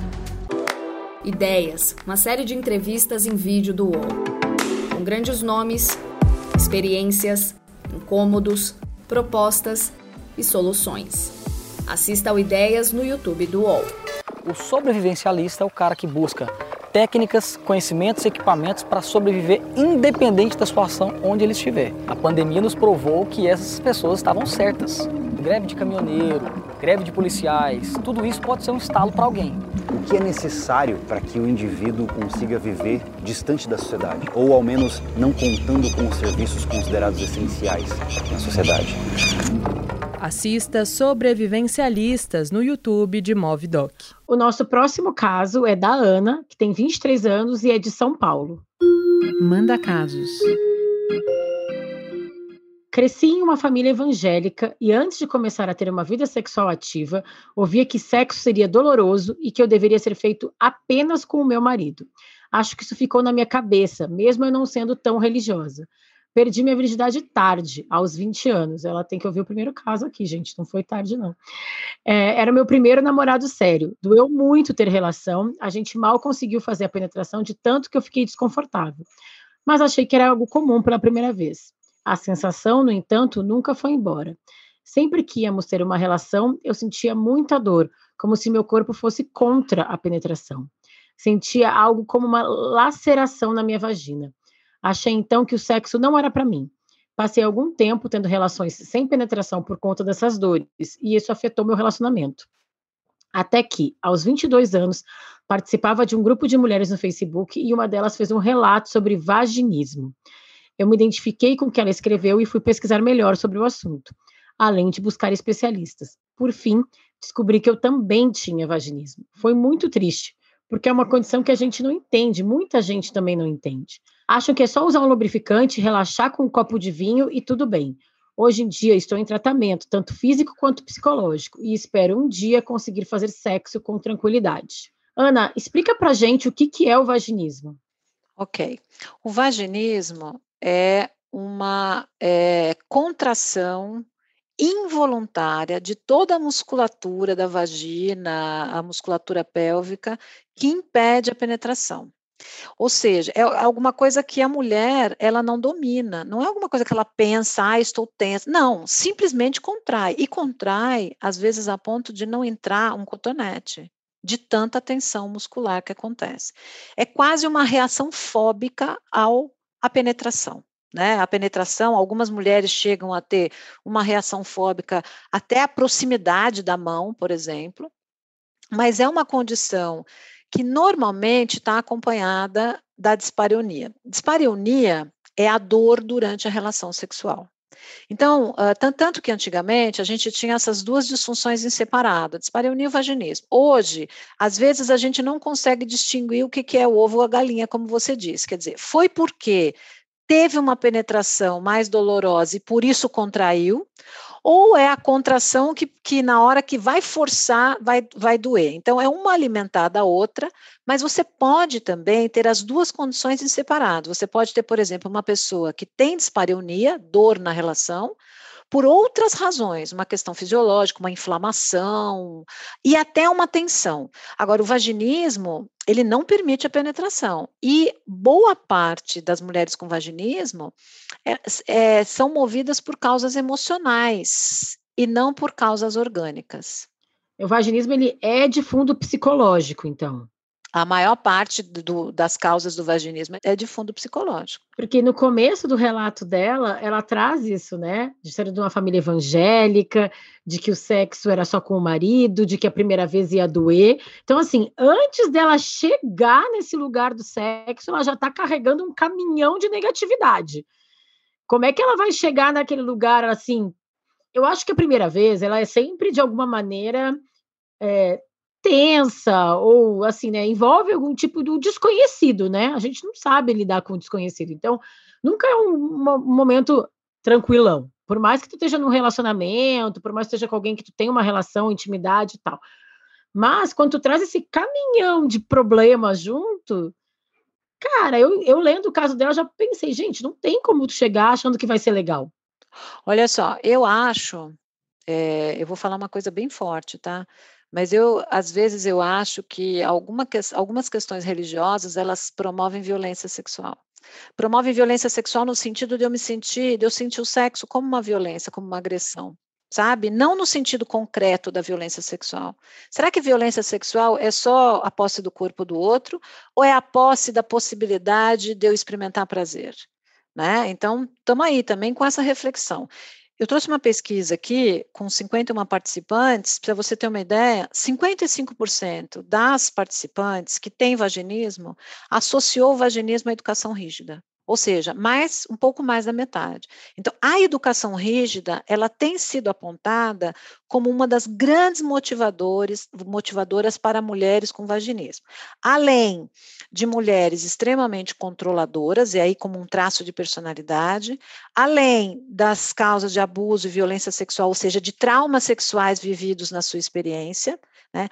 Ideias, uma série de entrevistas em vídeo do U O L, com grandes nomes, experiências, incômodos, propostas e soluções. Assista ao Ideias no YouTube do U O L. O sobrevivencialista é o cara que busca técnicas, conhecimentos e equipamentos para sobreviver independente da situação onde ele estiver. A pandemia nos provou que essas pessoas estavam certas. Greve de caminhoneiro, greve de policiais, tudo isso pode ser um estalo para alguém. O que é necessário para que o indivíduo consiga viver distante da sociedade, ou ao menos não contando com os serviços considerados essenciais na sociedade? Assista Sobrevivencialistas no YouTube de Movidoc. O nosso próximo caso é da Ana, que tem vinte e três anos e é de São Paulo. Manda casos. Cresci em uma família evangélica e antes de começar a ter uma vida sexual ativa, ouvia que sexo seria doloroso e que eu deveria ser feito apenas com o meu marido. Acho que isso ficou na minha cabeça, mesmo eu não sendo tão religiosa. Perdi minha virgindade tarde, aos vinte anos. Ela tem que ouvir o primeiro caso aqui, gente, não foi tarde, não. É, era o meu primeiro namorado sério. Doeu muito ter relação, a gente mal conseguiu fazer a penetração de tanto que eu fiquei desconfortável. Mas achei que era algo comum pela primeira vez. A sensação, no entanto, nunca foi embora. Sempre que íamos ter uma relação, eu sentia muita dor, como se meu corpo fosse contra a penetração. Sentia algo como uma laceração na minha vagina. Achei então que o sexo não era para mim. Passei algum tempo tendo relações sem penetração por conta dessas dores, e isso afetou meu relacionamento. Até que, aos vinte e dois anos, participava de um grupo de mulheres no Facebook e uma delas fez um relato sobre vaginismo. Eu me identifiquei com o que ela escreveu e fui pesquisar melhor sobre o assunto, além de buscar especialistas. Por fim, descobri que eu também tinha vaginismo. Foi muito triste, porque é uma condição que a gente não entende, muita gente também não entende. Acham que é só usar um lubrificante, relaxar com um copo de vinho e tudo bem. Hoje em dia estou em tratamento, tanto físico quanto psicológico, e espero um dia conseguir fazer sexo com tranquilidade. Ana, explica pra gente o que, que é o vaginismo. Ok. O vaginismo é uma é, contração involuntária de toda a musculatura da vagina, a musculatura pélvica, que impede a penetração. Ou seja, é alguma coisa que a mulher, ela não domina, não é alguma coisa que ela pensa, ah, estou tensa, não, simplesmente contrai, e contrai, às vezes, a ponto de não entrar um cotonete, de tanta tensão muscular que acontece. É quase uma reação fóbica ao, à penetração. Né, a penetração, algumas mulheres chegam a ter uma reação fóbica até a proximidade da mão, por exemplo, mas é uma condição que normalmente está acompanhada da dispareunia. Dispareunia é a dor durante a relação sexual. Então, uh, tanto que antigamente a gente tinha essas duas disfunções em separado, dispareunia e vaginismo. Hoje, às vezes a gente não consegue distinguir o que, que é o ovo ou a galinha, como você disse. Quer dizer, foi porque teve uma penetração mais dolorosa e por isso contraiu, ou é a contração que, que na hora que vai forçar, vai, vai doer. Então, é uma alimentada a outra, mas você pode também ter as duas condições em separado. Você pode ter, por exemplo, uma pessoa que tem dispareunia, dor na relação, por outras razões, uma questão fisiológica, uma inflamação e até uma tensão. Agora, o vaginismo, ele não permite a penetração e boa parte das mulheres com vaginismo é, é, são movidas por causas emocionais e não por causas orgânicas. O vaginismo, ele é de fundo psicológico, então? A maior parte do, das causas do vaginismo é de fundo psicológico. Porque no começo do relato dela, ela traz isso, né? De ser de uma família evangélica, de que o sexo era só com o marido, de que a primeira vez ia doer. Então, assim, antes dela chegar nesse lugar do sexo, ela já está carregando um caminhão de negatividade. Como é que ela vai chegar naquele lugar, assim? Eu acho que a primeira vez, ela é sempre, de alguma maneira... É, tensa, ou assim, né, envolve algum tipo de desconhecido, né, a gente não sabe lidar com o desconhecido, então, nunca é um, um momento tranquilão, por mais que tu esteja num relacionamento, por mais que tu esteja com alguém que tu tenha uma relação, intimidade e tal, mas quando tu traz esse caminhão de problemas junto, cara, eu, eu lendo o caso dela, já pensei, gente, não tem como tu chegar achando que vai ser legal. Olha só, eu acho, é, eu vou falar uma coisa bem forte, tá? Mas eu, às vezes, eu acho que alguma que, algumas questões religiosas, elas promovem violência sexual. Promovem violência sexual no sentido de eu me sentir, de eu sentir o sexo como uma violência, como uma agressão, sabe? Não no sentido concreto da violência sexual. Será que violência sexual é só a posse do corpo do outro, ou é a posse da possibilidade de eu experimentar prazer? Né? Então, estamos aí também com essa reflexão. Eu trouxe uma pesquisa aqui com cinquenta e uma participantes, para você ter uma ideia, cinquenta e cinco por cento das participantes que têm vaginismo associou o vaginismo à educação rígida, ou seja, mais, um pouco mais da metade. Então, a educação rígida, ela tem sido apontada como uma das grandes motivadores, motivadoras para mulheres com vaginismo. Além de mulheres extremamente controladoras, e aí como um traço de personalidade, além das causas de abuso e violência sexual, ou seja, de traumas sexuais vividos na sua experiência, né?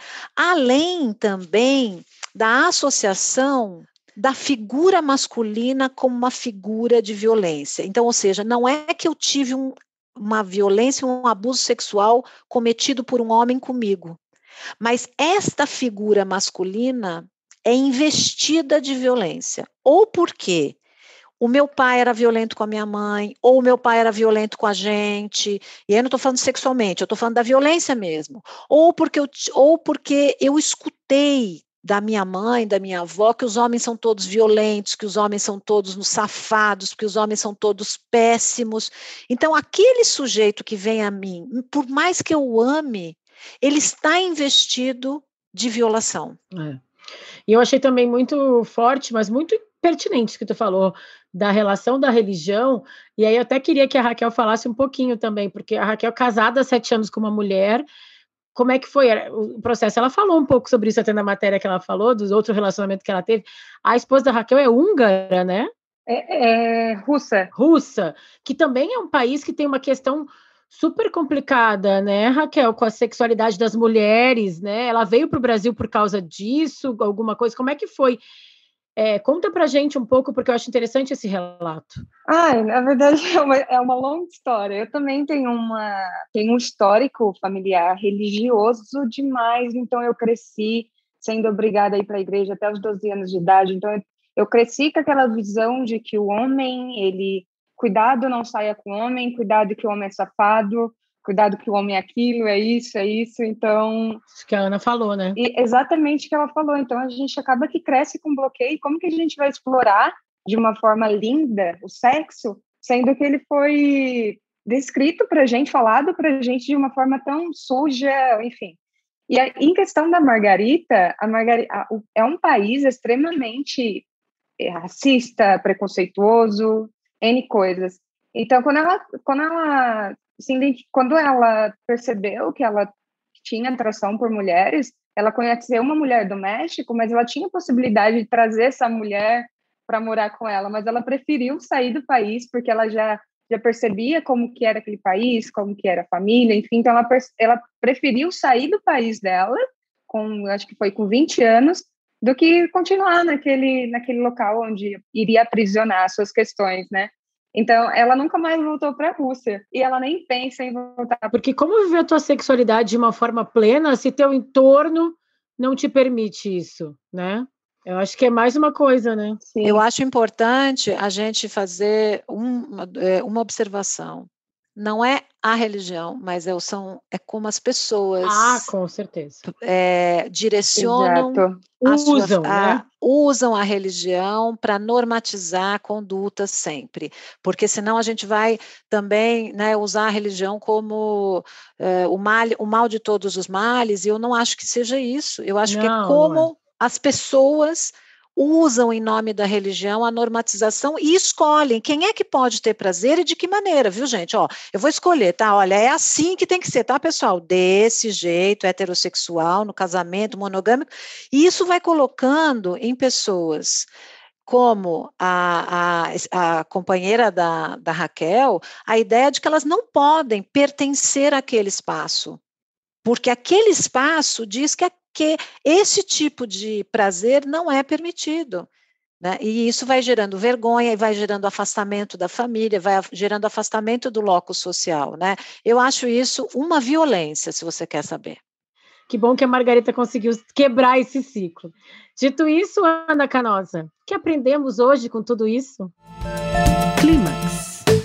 Além também da associação da figura masculina como uma figura de violência. Então, ou seja, não é que eu tive um, uma violência, um abuso sexual cometido por um homem comigo, mas esta figura masculina é investida de violência, ou porque o meu pai era violento com a minha mãe, ou o meu pai era violento com a gente, e aí eu não estou falando sexualmente, eu estou falando da violência mesmo, ou porque, eu, ou porque eu escutei da minha mãe, da minha avó, que os homens são todos violentos, que os homens são todos nos safados, que os homens são todos péssimos. Então, aquele sujeito que vem a mim, por mais que eu o ame, ele está investido de violação. É. E eu achei também muito forte, mas muito pertinente que tu falou da relação da religião, e aí eu até queria que a Raquel falasse um pouquinho também, porque a Raquel casada há sete anos com uma mulher, como é que foi o processo? Ela falou um pouco sobre isso até na matéria que ela falou, dos outros relacionamentos que ela teve. A esposa da Raquel é húngara, né? É, é russa. Russa, que também é um país que tem uma questão super complicada, né, Raquel, com a sexualidade das mulheres, né? Ela veio para o Brasil por causa disso, alguma coisa. Como é que foi? É, conta pra gente um pouco, porque eu acho interessante esse relato. Ah, na verdade é uma, é uma longa história. Eu também tenho, uma, tenho um histórico familiar religioso demais, então eu cresci sendo obrigada a ir para a igreja até os doze anos de idade, então eu, eu cresci com aquela visão de que o homem, ele, cuidado, não saia com o homem, cuidado que o homem é safado, cuidado que o homem é aquilo, é isso, é isso, então... Isso que a Ana falou, né? E exatamente o que ela falou, então a gente acaba que cresce com bloqueio, como que a gente vai explorar de uma forma linda o sexo, sendo que ele foi descrito para a gente, falado para a gente de uma forma tão suja, enfim. E a, em questão da Margarita, a Margarita a, o, é um país extremamente racista, preconceituoso, N coisas. Então, quando ela... Quando ela Assim, quando ela percebeu que ela tinha atração por mulheres, ela conheceu uma mulher do México, mas ela tinha a possibilidade de trazer essa mulher para morar com ela, mas ela preferiu sair do país porque ela já, já percebia como que era aquele país, como que era a família, enfim, então ela, ela preferiu sair do país dela, com, acho que foi com vinte anos, do que continuar naquele, naquele local onde iria aprisionar suas questões, né? Então, ela nunca mais voltou para a Rússia. E ela nem pensa em voltar. Porque como viver a tua sexualidade de uma forma plena se teu entorno não te permite isso, né? Eu acho que é mais uma coisa, né? Sim. Eu acho importante a gente fazer um, uma observação. Não é a religião, mas é, são, é como as pessoas... Ah, com certeza. É, direcionam... A usam, sua, né? a, usam a religião para normatizar a conduta sempre, porque senão a gente vai também, né, usar a religião como é, o, mal, o mal de todos os males, e eu não acho que seja isso. Eu acho não, que é como é. as pessoas... usam em nome da religião a normatização e escolhem quem é que pode ter prazer e de que maneira, viu, gente? Ó, eu vou escolher, tá? Olha, é assim que tem que ser, tá, pessoal? Desse jeito, heterossexual, no casamento, monogâmico, e isso vai colocando em pessoas como a, a, a companheira da, da Raquel, a ideia de que elas não podem pertencer àquele espaço, porque aquele espaço diz que que esse tipo de prazer não é permitido, né? E isso vai gerando vergonha, e vai gerando afastamento da família, vai gerando afastamento do locus social, né? Eu acho isso uma violência, se você quer saber. Que bom que a Margarita conseguiu quebrar esse ciclo. Dito isso, Ana Canosa, o que aprendemos hoje com tudo isso? Clímax.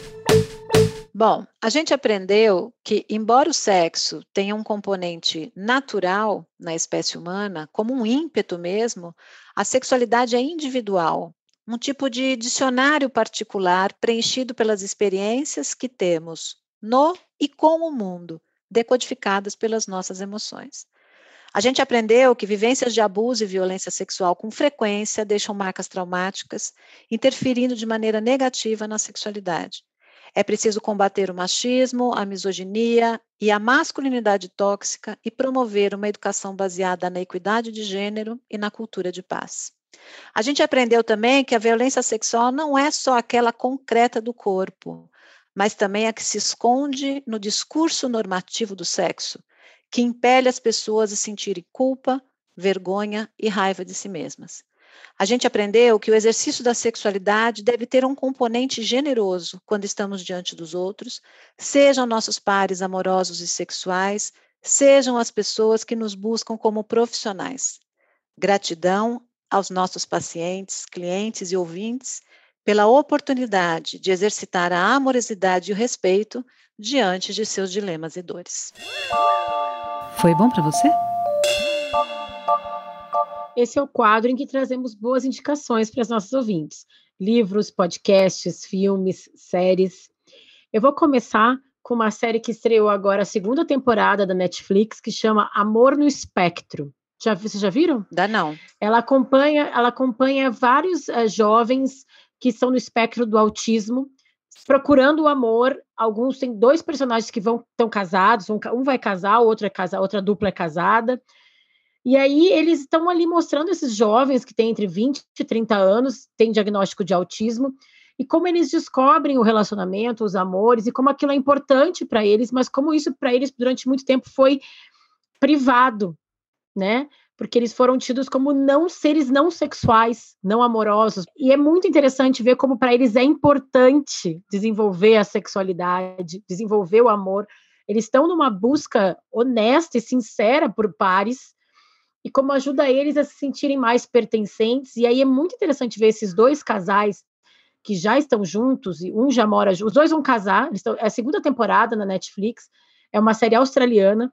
Bom, a gente aprendeu que, embora o sexo tenha um componente natural na espécie humana, como um ímpeto mesmo, a sexualidade é individual, um tipo de dicionário particular preenchido pelas experiências que temos no e com o mundo, decodificadas pelas nossas emoções. A gente aprendeu que vivências de abuso e violência sexual com frequência deixam marcas traumáticas, interferindo de maneira negativa na sexualidade. É preciso combater o machismo, a misoginia e a masculinidade tóxica e promover uma educação baseada na equidade de gênero e na cultura de paz. A gente aprendeu também que a violência sexual não é só aquela concreta do corpo, mas também a que se esconde no discurso normativo do sexo, que impele as pessoas a sentirem culpa, vergonha e raiva de si mesmas. A gente aprendeu que o exercício da sexualidade deve ter um componente generoso quando estamos diante dos outros, sejam nossos pares amorosos e sexuais, sejam as pessoas que nos buscam como profissionais. Gratidão aos nossos pacientes, clientes e ouvintes pela oportunidade de exercitar a amorosidade e o respeito diante de seus dilemas e dores. Foi bom para você? Esse é o quadro em que trazemos boas indicações para os nossos ouvintes. Livros, podcasts, filmes, séries. Eu vou começar com uma série que estreou agora a segunda temporada da Netflix, que chama Amor no Espectro. Já, vocês já viram? Dá não. Ela acompanha, ela acompanha vários uh, jovens que são no espectro do autismo, procurando o amor. Alguns têm dois personagens que vão estão casados, um, um vai casar, o outro é casar, outra dupla é casada. E aí eles estão ali mostrando esses jovens que têm entre vinte e trinta anos, têm diagnóstico de autismo, e como eles descobrem o relacionamento, os amores, e como aquilo é importante para eles, mas como isso para eles durante muito tempo foi privado, né? Porque eles foram tidos como não seres não sexuais, não amorosos. E é muito interessante ver como para eles é importante desenvolver a sexualidade, desenvolver o amor. Eles estão numa busca honesta e sincera por pares, e como ajuda eles a se sentirem mais pertencentes. E aí é muito interessante ver esses dois casais que já estão juntos, e um já mora junto, os dois vão casar, eles estão, é a segunda temporada na Netflix, é uma série australiana,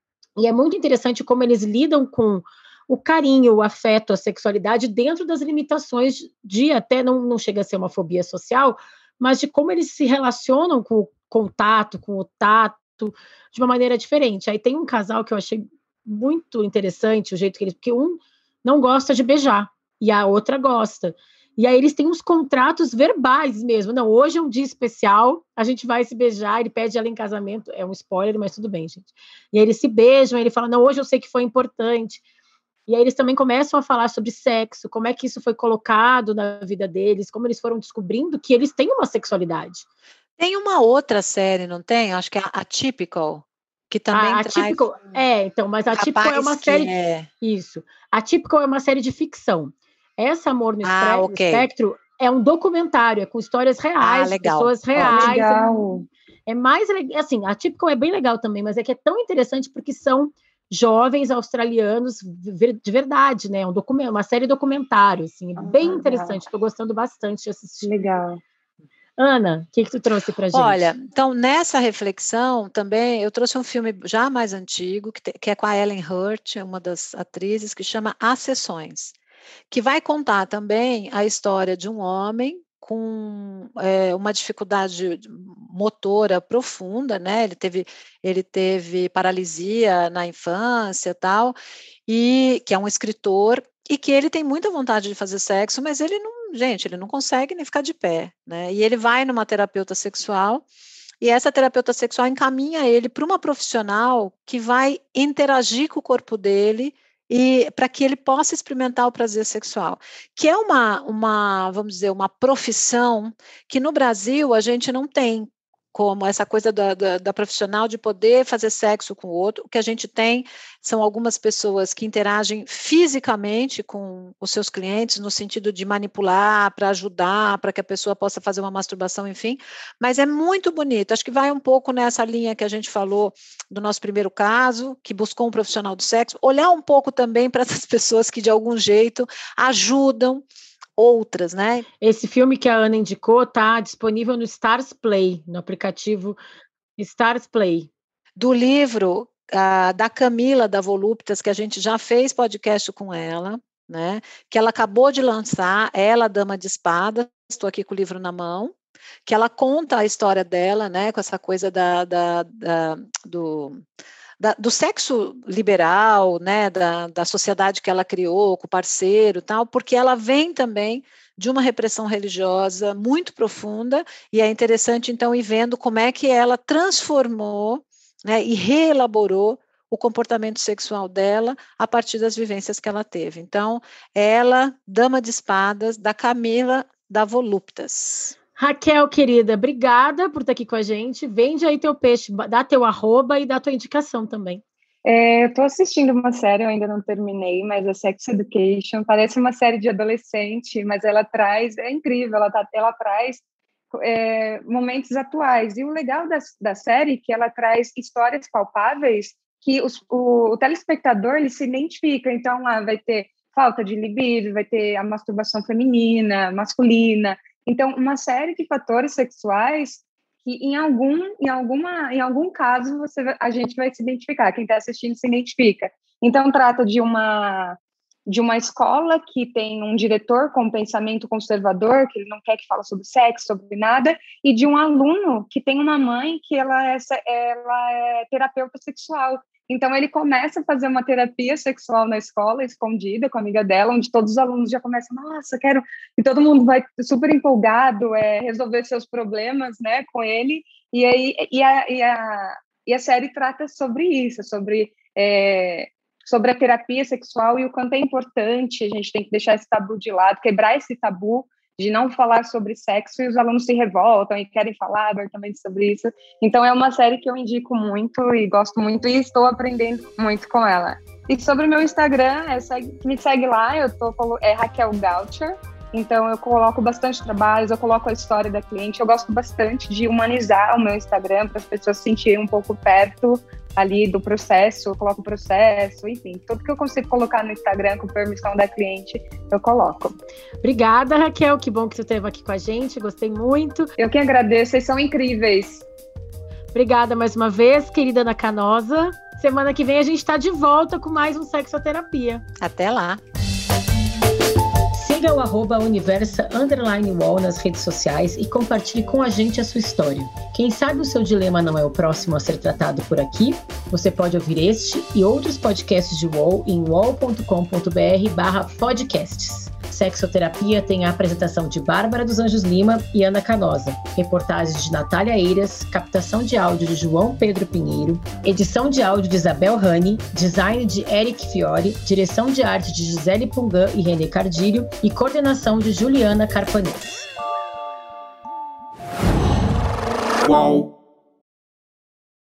e é muito interessante como eles lidam com o carinho, o afeto, a sexualidade dentro das limitações de, até não, não chega a ser uma fobia social, mas de como eles se relacionam com o contato, com o tato, de uma maneira diferente. Aí tem um casal que eu achei muito interessante, o jeito que eles... Porque um não gosta de beijar, e a outra gosta. E aí eles têm uns contratos verbais mesmo. Não, hoje é um dia especial, a gente vai se beijar, ele pede ela em casamento. É um spoiler, mas tudo bem, gente. E aí eles se beijam, ele fala, não, hoje eu sei que foi importante. E aí eles também começam a falar sobre sexo, como é que isso foi colocado na vida deles, como eles foram descobrindo que eles têm uma sexualidade. Tem uma outra série, não tem? Acho que é a Atypical, que também a traz... Atypical, é, então, mas a Atypical é uma série... É... Isso. A Atypical é uma série de ficção. Essa Amor no ah, Espectro, okay. Espectro é um documentário, é com histórias reais, ah, de pessoas reais. Oh, legal. É, é mais, assim, a Atypical é bem legal também, mas é que é tão interessante porque são jovens australianos de verdade, né? Um documento, uma série documentário, assim, é bem ah, interessante. Estou gostando bastante de assistir. Legal. Ana, o que, que tu trouxe pra gente? Olha, então, nessa reflexão também, eu trouxe um filme já mais antigo, que, te, que é com a Ellen Hurt, uma das atrizes, que chama As Sessões, que vai contar também a história de um homem com é, uma dificuldade motora profunda, né? Ele teve, ele teve paralisia na infância, tal, e que é um escritor, e que ele tem muita vontade de fazer sexo, mas ele não, gente, ele não consegue nem ficar de pé, né? E ele vai numa terapeuta sexual, e essa terapeuta sexual encaminha ele para uma profissional que vai interagir com o corpo dele e para que ele possa experimentar o prazer sexual, que é uma, uma, vamos dizer, uma profissão que no Brasil a gente não tem, como essa coisa da, da, da profissional de poder fazer sexo com o outro. O que a gente tem são algumas pessoas que interagem fisicamente com os seus clientes, no sentido de manipular, para ajudar, para que a pessoa possa fazer uma masturbação, enfim, mas é muito bonito. Acho que vai um pouco nessa linha que a gente falou do nosso primeiro caso, que buscou um profissional do sexo, olhar um pouco também para essas pessoas que de algum jeito ajudam outras, né? Esse filme que a Ana indicou está disponível no Stars Play, no aplicativo Stars Play. Do livro uh, da Camila da Voluptas, que a gente já fez podcast com ela, né? Que ela acabou de lançar, ela, Dama de Espadas, estou aqui com o livro na mão, que ela conta a história dela, né? Com essa coisa da, da, da do... Da, do sexo liberal, né, da, da sociedade que ela criou, com o parceiro e tal, porque ela vem também de uma repressão religiosa muito profunda, e é interessante, então, ir vendo como é que ela transformou, né, e reelaborou o comportamento sexual dela a partir das vivências que ela teve. Então, ela, Dama de Espadas, da Camila da Voluptas. Raquel, querida, obrigada por estar aqui com a gente. Vende aí teu peixe, dá teu arroba e dá tua indicação também. É, eu estou assistindo uma série, eu ainda não terminei, mas é Sex Education. Parece uma série de adolescente, mas ela traz, é incrível, ela, tá, ela traz é, momentos atuais. E o legal da, da série é que ela traz histórias palpáveis que os, o, o telespectador ele se identifica. Então, lá vai ter falta de libido, vai ter a masturbação feminina, masculina. Então, uma série de fatores sexuais que em algum, em alguma, em algum caso você, a gente vai se identificar, quem está assistindo se identifica. Então, trata de uma, de uma escola que tem um diretor com um pensamento conservador, que ele não quer que fale sobre sexo, sobre nada, e de um aluno que tem uma mãe que ela é, ela é terapeuta sexual. Então, ele começa a fazer uma terapia sexual na escola, escondida, com a amiga dela, onde todos os alunos já começam, nossa, quero... E todo mundo vai super empolgado, é, resolver seus problemas, né, com ele. E, aí, e, a, e, a, e a série trata sobre isso, sobre, é, sobre a terapia sexual e o quanto é importante, a gente tem que deixar esse tabu de lado, quebrar esse tabu de não falar sobre sexo, e os alunos se revoltam e querem falar abertamente sobre isso. Então, é uma série que eu indico muito e gosto muito, e estou aprendendo muito com ela. E sobre o meu Instagram, é, segue, me segue lá, eu tô, é Raquel Gautier, então eu coloco bastante trabalhos, eu coloco a história da cliente, eu gosto bastante de humanizar o meu Instagram para as pessoas se sentirem um pouco perto ali do processo, eu coloco o processo, enfim, tudo que eu consigo colocar no Instagram com permissão da cliente, eu coloco. Obrigada, Raquel, que bom que você esteve aqui com a gente, gostei muito. Eu que agradeço, vocês são incríveis. Obrigada mais uma vez, querida Ana Canosa. Semana que vem a gente está de volta com mais um Sexoterapia. Até lá. Siga o arroba Universa Underline Wall nas redes sociais e compartilhe com a gente a sua história. Quem sabe o seu dilema não é o próximo a ser tratado por aqui? Você pode ouvir este e outros podcasts de Wall em wall ponto com ponto b r barra podcasts. Sexoterapia tem a apresentação de Bárbara dos Anjos Lima e Ana Canosa, reportagens de Natália Eiras, captação de áudio de João Pedro Pinheiro, edição de áudio de Isabel Rani, design de Eric Fiore, direção de arte de Gisele Pungan e René Cardilho e coordenação de Juliana Carpanês. Uau.